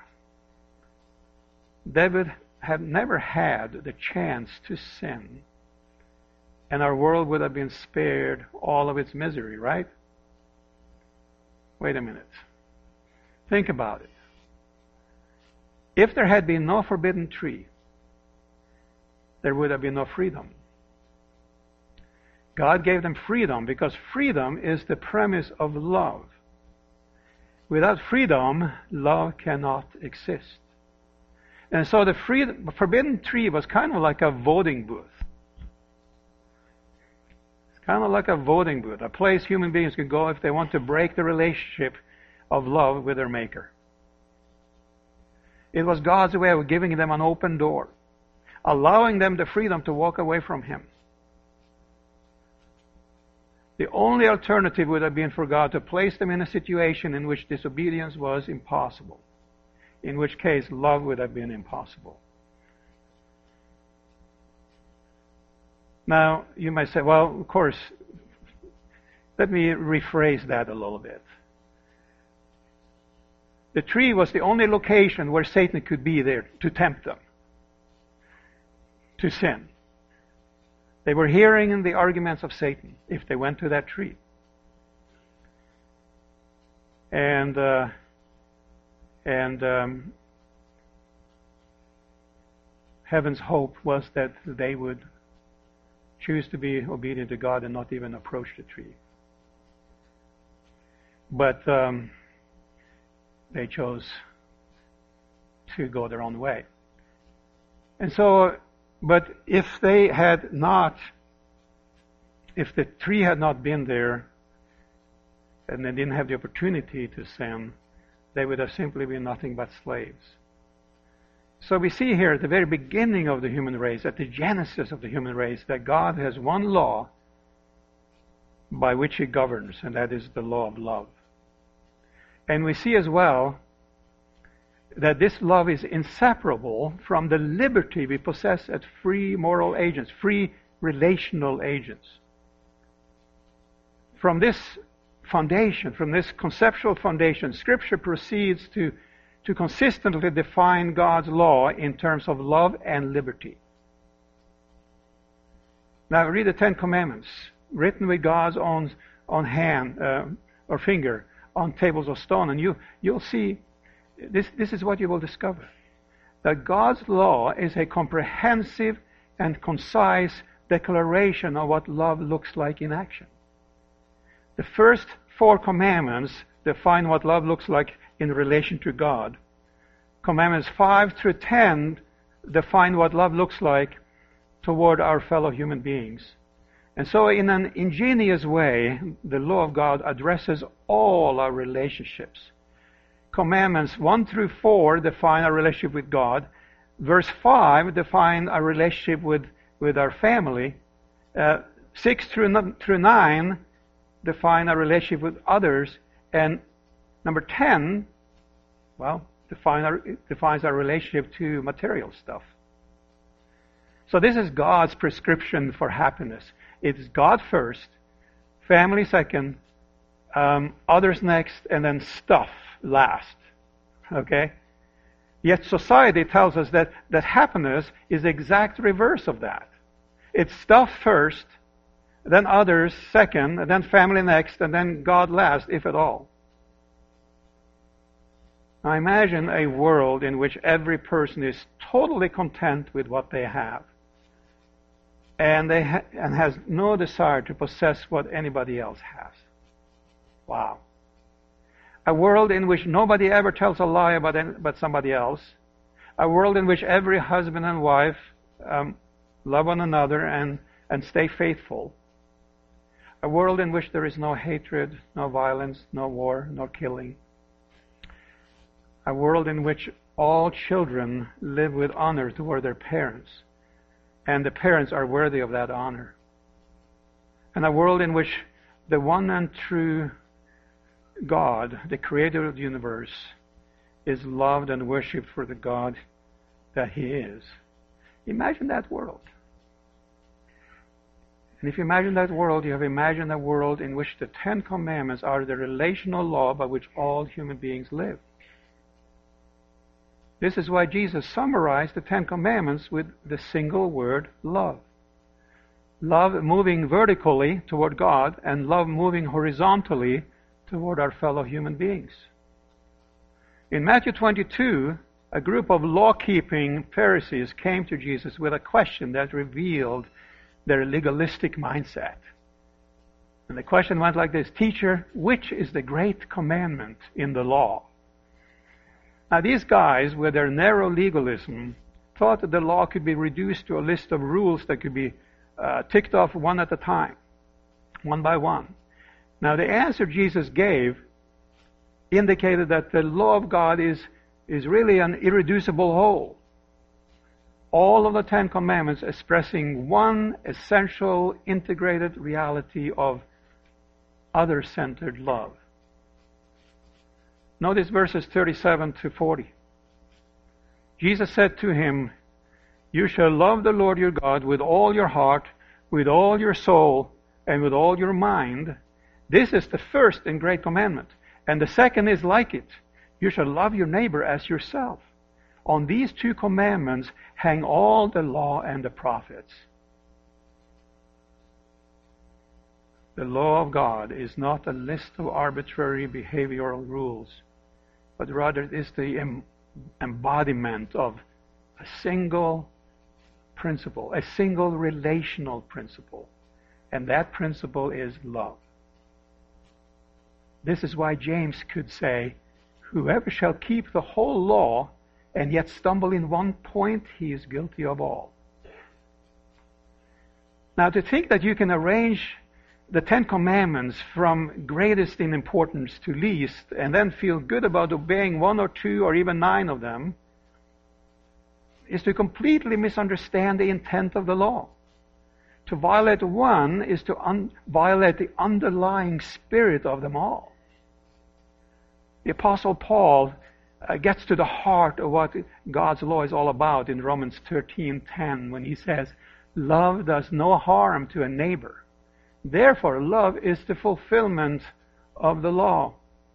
they would have never had the chance to sin, and our world would have been spared all of its misery, right? Wait a minute. Think about it. If there had been no forbidden tree, there would have been no freedom. God gave them freedom because freedom is the premise of love. Without freedom, love cannot exist. And so the freedom, forbidden tree was kind of like a voting booth. It's kind of like a voting booth, a place human beings can go if they want to break the relationship of love with their Maker. It was God's way of giving them an open door, allowing them the freedom to walk away from Him. The only alternative would have been for God to place them in a situation in which disobedience was impossible, in which case love would have been impossible. Now, you might say, well, of course, let me rephrase that a little bit. The tree was the only location where Satan could be there to tempt them to sin. They were hearing the arguments of Satan if they went to that tree. And uh, and um, heaven's hope was that they would choose to be obedient to God and not even approach the tree. But um, they chose to go their own way. And so, but if they had not, if the tree had not been there, and they didn't have the opportunity to sin, they would have simply been nothing but slaves. So we see here at the very beginning of the human race, at the genesis of the human race, that God has one law by which He governs, and that is the law of love. And we see as well that this love is inseparable from the liberty we possess as free moral agents, free relational agents. From this foundation, from this conceptual foundation, Scripture proceeds to, to consistently define God's law in terms of love and liberty. Now read the Ten Commandments, written with God's own, own hand uh, or finger on tables of stone, and you, you'll see this, this is what you will discover. That God's law is a comprehensive and concise declaration of what love looks like in action. The first four commandments define what love looks like in relation to God. Commandments five through ten define what love looks like toward our fellow human beings. And so in an ingenious way, the law of God addresses all our relationships. Commandments one through four define our relationship with God. Verse five define our relationship with, with our family. Uh, six through, through nine define our relationship with others. And number ten, well, define our, defines our relationship to material stuff. So this is God's prescription for happiness. It's God first, family second, um, others next, and then stuff last. Okay? Yet society tells us that, that happiness is the exact reverse of that. It's stuff first, then others second, and then family next, and then God last, if at all. Now imagine a world in which every person is totally content with what they have, and they ha- and has no desire to possess what anybody else has. Wow. A world in which nobody ever tells a lie about, any, about somebody else. A world in which every husband and wife um, love one another and, and stay faithful. A world in which there is no hatred, no violence, no war, no killing. A world in which all children live with honor toward their parents, and the parents are worthy of that honor. And a world in which the one and true God, the creator of the universe, is loved and worshipped for the God that He is. Imagine that world. And if you imagine that world, you have imagined a world in which the Ten Commandments are the relational law by which all human beings live. This is why Jesus summarized the Ten Commandments with the single word, love. Love moving vertically toward God, and love moving horizontally toward our fellow human beings. In Matthew twenty-two, a group of law-keeping Pharisees came to Jesus with a question that revealed their legalistic mindset. And the question went like this: Teacher, which is the great commandment in the law? Now these guys, with their narrow legalism, thought that the law could be reduced to a list of rules that could be uh, ticked off one at a time, one by one. Now the answer Jesus gave indicated that the law of God is, is really an irreducible whole. All of the Ten Commandments expressing one essential integrated reality of other-centered love. Notice verses thirty-seven to forty. Jesus said to him, "You shall love the Lord your God with all your heart, with all your soul, and with all your mind. This is the first and great commandment. And the second is like it. You shall love your neighbor as yourself. On these two commandments hang all the law and the prophets." The law of God is not a list of arbitrary behavioral rules, but rather it is the em- embodiment of a single principle, a single relational principle. And that principle is love. This is why James could say, whoever shall keep the whole law and yet stumble in one point, he is guilty of all. Now, to think that you can arrange the Ten Commandments from greatest in importance to least and then feel good about obeying one or two or even nine of them is to completely misunderstand the intent of the law. To violate one is to un- violate the underlying spirit of them all. The Apostle Paul uh, gets to the heart of what God's law is all about in Romans thirteen ten when he says, love does no harm to a neighbor. Therefore, love is the fulfillment of the law.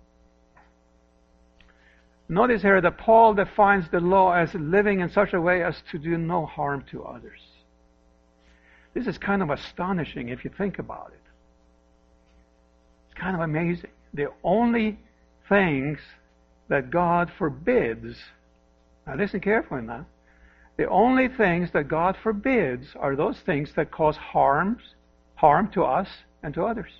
Notice here that Paul defines the law as living in such a way as to do no harm to others. This is kind of astonishing if you think about it. It's kind of amazing. The only things that God forbids, now listen carefully now, the only things that God forbids are those things that cause harms, harm to us and to others.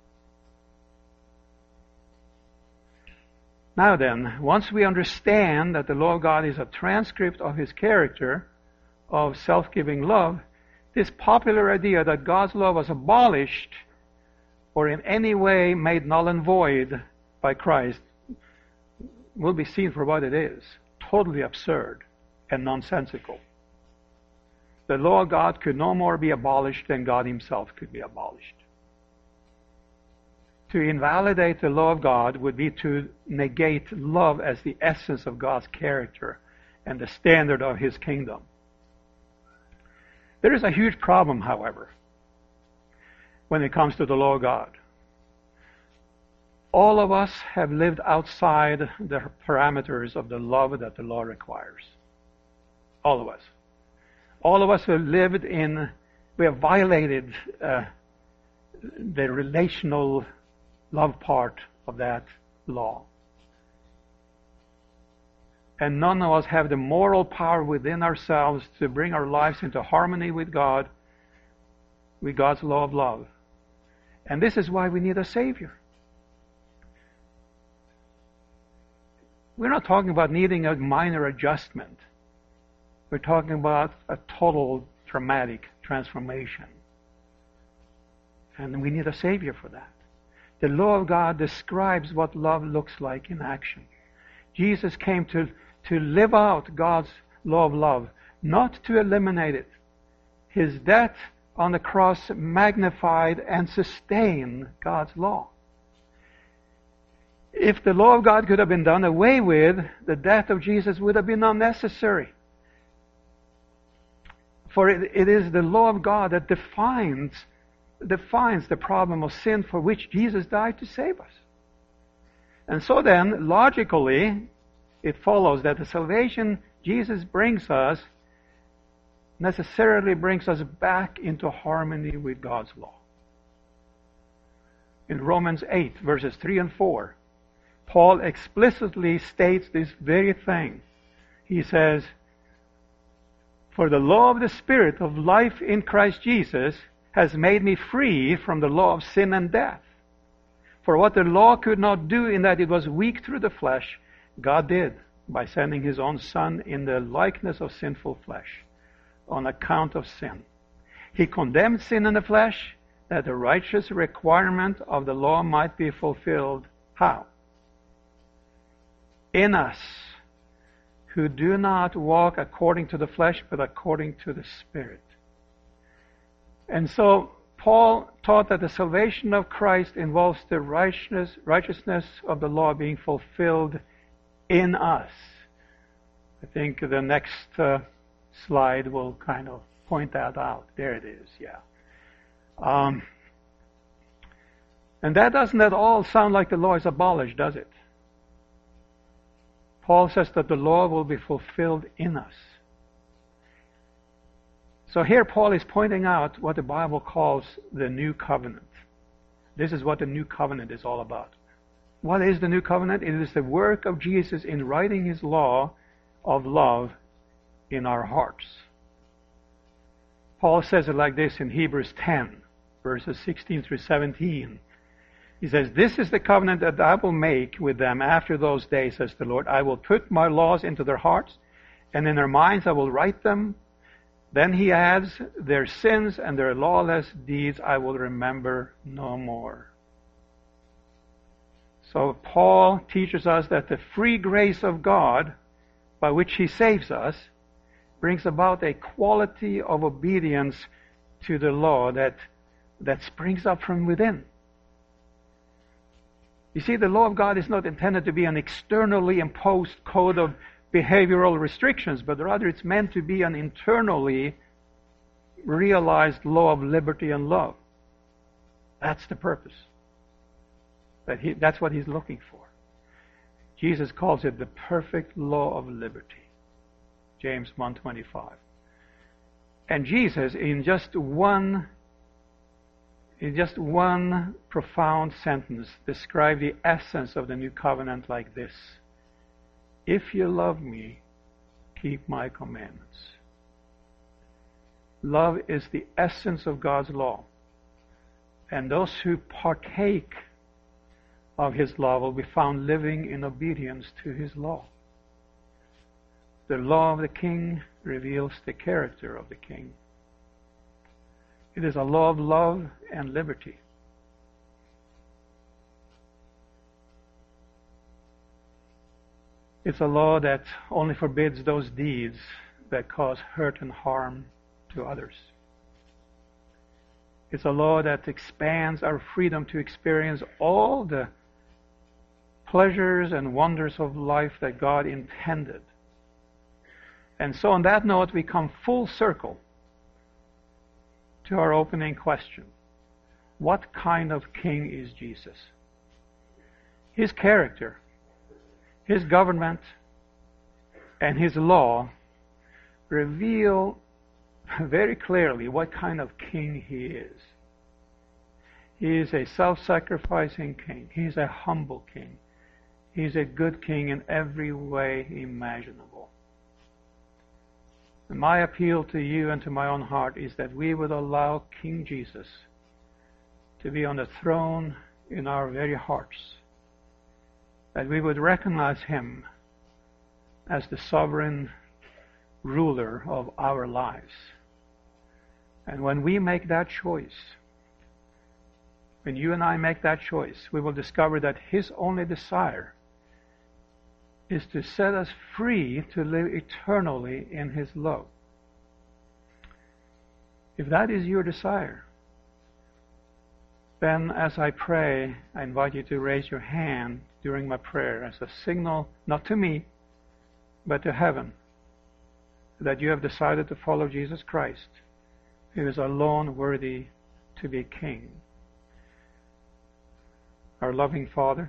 Now then, once we understand that the law of God is a transcript of His character of self-giving love, this popular idea that God's law was abolished or in any way made null and void by Christ will be seen for what it is. Totally absurd and nonsensical. The law of God could no more be abolished than God Himself could be abolished. To invalidate the law of God would be to negate love as the essence of God's character and the standard of His kingdom. There is a huge problem, however, when it comes to the law of God. All of us have lived outside the parameters of the love that the law requires. All of us. All of us have lived in, we have violated uh, the relational love part of that law. And none of us have the moral power within ourselves to bring our lives into harmony with God, with God's law of love. And this is why we need a Savior. We're not talking about needing a minor adjustment. We're talking about a total dramatic transformation. And we need a Savior for that. The law of God describes what love looks like in action. Jesus came to, to live out God's law of love, not to eliminate it. His death on the cross magnified and sustained God's law. If the law of God could have been done away with, the death of Jesus would have been unnecessary. For it, it is the law of God that defines, defines the problem of sin for which Jesus died to save us. And so then, logically, it follows that the salvation Jesus brings us necessarily brings us back into harmony with God's law. In Romans eight, verses three and four, Paul explicitly states this very thing. He says, "For the law of the Spirit of life in Christ Jesus has made me free from the law of sin and death. For what the law could not do in that it was weak through the flesh, God did by sending His own Son in the likeness of sinful flesh on account of sin. He condemned sin in the flesh that the righteous requirement of the law might be fulfilled." How? In us, who do not walk according to the flesh, but according to the Spirit. And so, Paul taught that the salvation of Christ involves the righteousness, righteousness of the law being fulfilled in us. I think the next uh, slide will kind of point that out. There it is, yeah. Um, and that doesn't at all sound like the law is abolished, does it? Paul says that the law will be fulfilled in us. So here Paul is pointing out what the Bible calls the new covenant. This is what the new covenant is all about. What is the new covenant? It is the work of Jesus in writing his law of love in our hearts. Paul says it like this in Hebrews ten, verses sixteen through seventeen. He says, "This is the covenant that I will make with them after those days, says the Lord. I will put my laws into their hearts, and in their minds I will write them." Then he adds, "Their sins and their lawless deeds I will remember no more." So Paul teaches us that the free grace of God, by which he saves us, brings about a quality of obedience to the law that, that springs up from within. You see, the law of God is not intended to be an externally imposed code of behavioral restrictions, but rather it's meant to be an internally realized law of liberty and love. That's the purpose. That he, that's what he's looking for. Jesus calls it the perfect law of liberty. James one twenty-five. And Jesus, in just one in just one profound sentence, described the essence of the new covenant like this: "If you love me, keep my commandments." Love is the essence of God's law. And those who partake of his law will be found living in obedience to his law. The law of the king reveals the character of the king. It is a law of love and liberty. It's a law that only forbids those deeds that cause hurt and harm to others. It's a law that expands our freedom to experience all the pleasures and wonders of life that God intended. And so on that note, we come full circle to our opening question. What kind of king is Jesus? His character, his government, and his law reveal very clearly what kind of king he is. He is a self-sacrificing king. He is a humble king. He is a good king in every way imaginable. And my appeal to you and to my own heart is that we would allow King Jesus to be on the throne in our very hearts. That we would recognize him as the sovereign ruler of our lives. And when we make that choice, when you and I make that choice, we will discover that his only desire is to set us free to live eternally in his love. If that is your desire, then as I pray, I invite you to raise your hand during my prayer as a signal, not to me, but to heaven, that you have decided to follow Jesus Christ, who is alone worthy to be king. Our loving Father,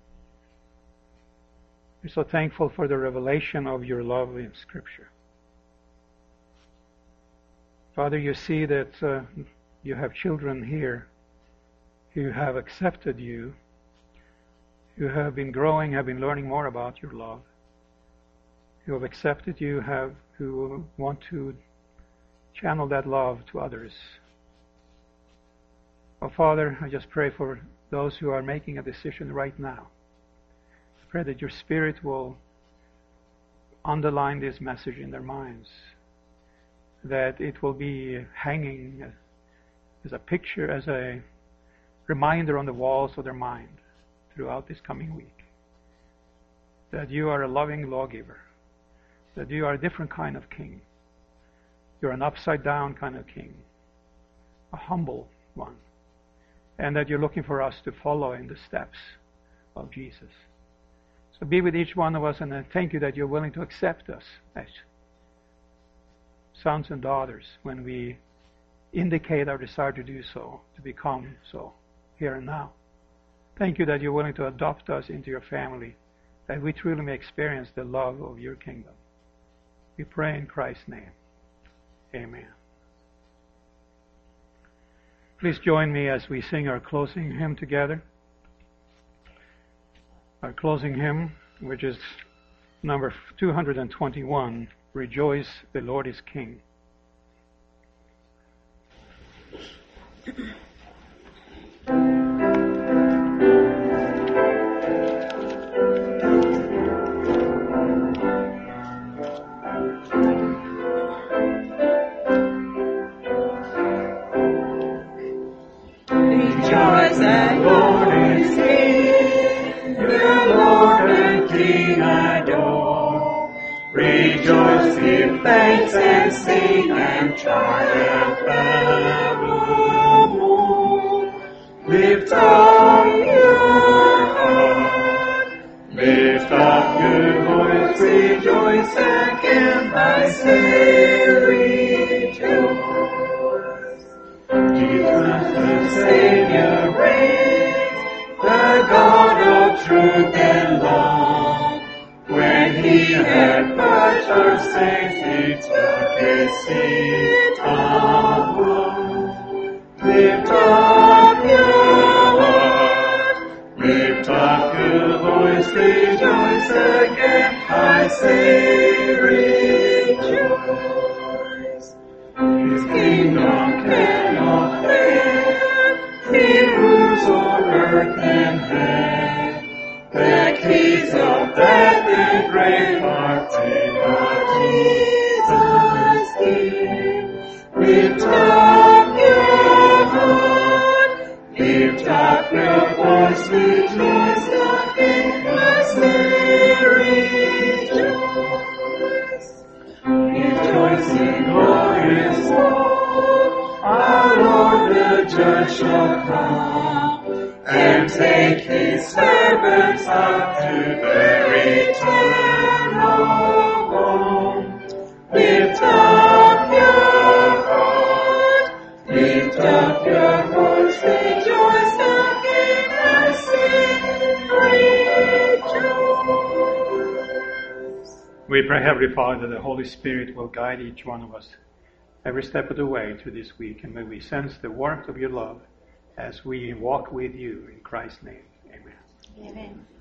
we're so thankful for the revelation of your love in Scripture. Father, you see that uh, you have children here who have accepted you, who have been growing, have been learning more about your love, who have accepted you, have who want to channel that love to others. Oh, Father, I just pray for those who are making a decision right now. I pray that your Spirit will underline this message in their minds, that it will be hanging as a picture, as a reminder on the walls of their mind throughout this coming week, that you are a loving lawgiver, that you are a different kind of king. You're an upside-down kind of king, a humble one, and that you're looking for us to follow in the steps of Jesus. So be with each one of us, and I thank you that you're willing to accept us as sons and daughters when we indicate our desire to do so, to become so here and now. Thank you that you're willing to adopt us into your family, that we truly may experience the love of your kingdom. We pray in Christ's name. Amen. Please join me as we sing our closing hymn together. Our closing hymn, which is number two hundred twenty-one, Rejoice, the Lord is King. Rejoice, the Lord is King, the Lord and King adore. Rejoice, give thanks and sing and triumph evermore. Lift up your heart, lift up your voice, rejoice again, I say rejoice. Jesus the Savior reigns, the God of truth and love. When he had purged our sins, he took his seat above. Lift up your heart, lift up your voice, rejoice again, I say rejoice. His kingdom cannot fail, he rules over earth and heaven. The keys of death and grave are Jesus gives. Lift up your heart, lift up your voice, rejoice again, I say rejoice. Rejoice in glorious Lord, our Lord the Judge shall come, and take his servants up to their eternal home. Lift up your heart, lift up your voice, rejoice again, I say rejoice. We pray, Heavenly Father, that the Holy Spirit will guide each one of us every step of the way through this week, and may we sense the warmth of your love as we walk with you in Christ's name. Amen. Amen.